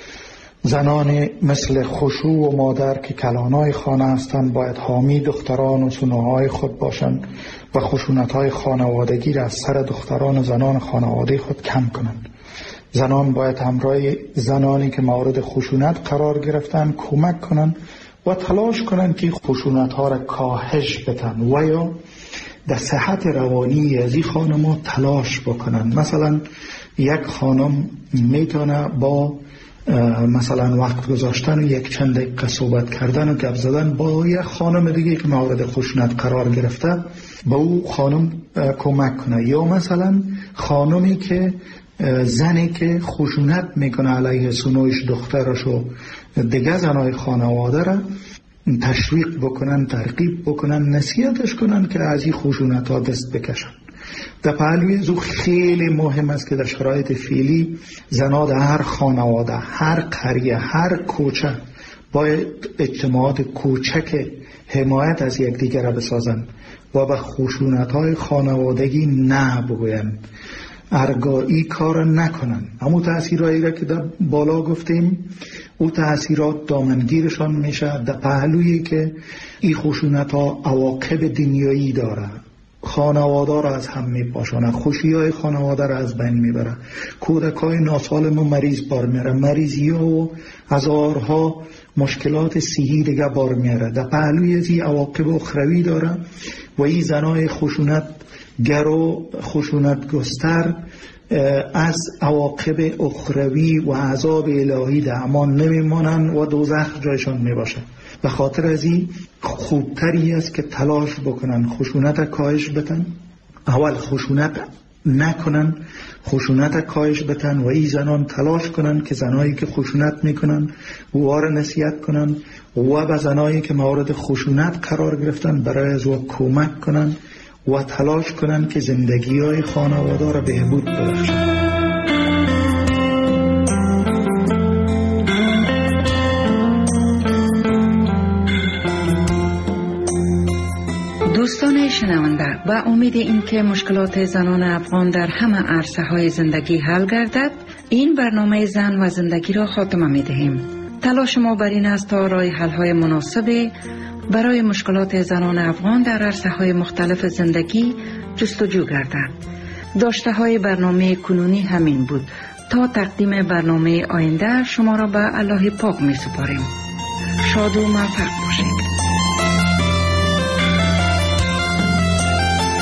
زنان مثل خشوع و مادر که کلانای خانه هستند باید حامی دختران و سنوهای خود باشند و خشونت‌های خانوادگی را از سر دختران و زنان خانواده خود کم کنند. زنان باید همراه زنانی که مورد خشونت قرار گرفتن کمک کنند و تلاش کنند که خشونت‌ها را کاهش بدن و یا در صحت روانی از این خانم‌ها تلاش بکنند. مثلا یک خانم میتونه با مثلا وقت گذاشتن و یک چند دقیقه صحبت کردن و گپ زدن با یک خانم دیگه که مورد خشونت قرار گرفته با او خانم کمک کنه. یا مثلا خانمی که زنی که خشونت میکنه علیه سنویش دخترش و دیگه زنای خانواده را تشویق بکنن، ترغیب بکنن، نصیحتش کنن که از این خشونت ها دست بکشن. در پهلوی زو خیلی مهم است که در شرایط فعلی زنان در هر خانواده، هر قریه، هر کوچه باید اجتماعات کوچک حمایت از یکدیگر را بسازند و به خشونت‌های خانوادگی نه بگویند، ارگایی کار نکنند. همون تأثیرهایی را که در بالا گفتیم او تأثیرات دامنگیرشان میشه در پهلویی که این خشونت‌ها عواقب دنیایی داره. خانواده را از هم میپاشانه، خوشی‌های خانواده را از بین میبره، کودکای ناسالم و مریض بار میره، مریضی و هزارها مشکلات صحی دیگه بار میاره. در پهلوی از این عواقب اخروی داره و این زنای خشونت گر و خشونت گستر از عواقب اخروی و عذاب الهی در امان نمیمانن و دوزخ جایشان میباشه. به خاطر از این خوبتری است که تلاش بکنن خشونت کاهش بتن، اول خشونت نکنن، خشونت کاهش بتن و این زنان تلاش کنن که زنایی که خشونت میکنن وار نصیحت کنن و به زنایی که مورد خشونت قرار گرفتن برای از او کمک کنن و تلاش کنن که زندگی های خانواده را بهبود ببخشن.
دوستان شنونده، با امید اینکه مشکلات زنان افغان در همه عرصه های زندگی حل گردد، این برنامه زن و زندگی را خاتمه می دهیم. تلاش ما بر این است تا راه حل های مناسب برای مشکلات زنان افغان در عرصه های مختلف زندگی جستجو گردد. داشته های برنامه کنونی همین بود. تا تقدیم برنامه آینده شما را به الله پاک می سپاریم. شاد و موفق باشید.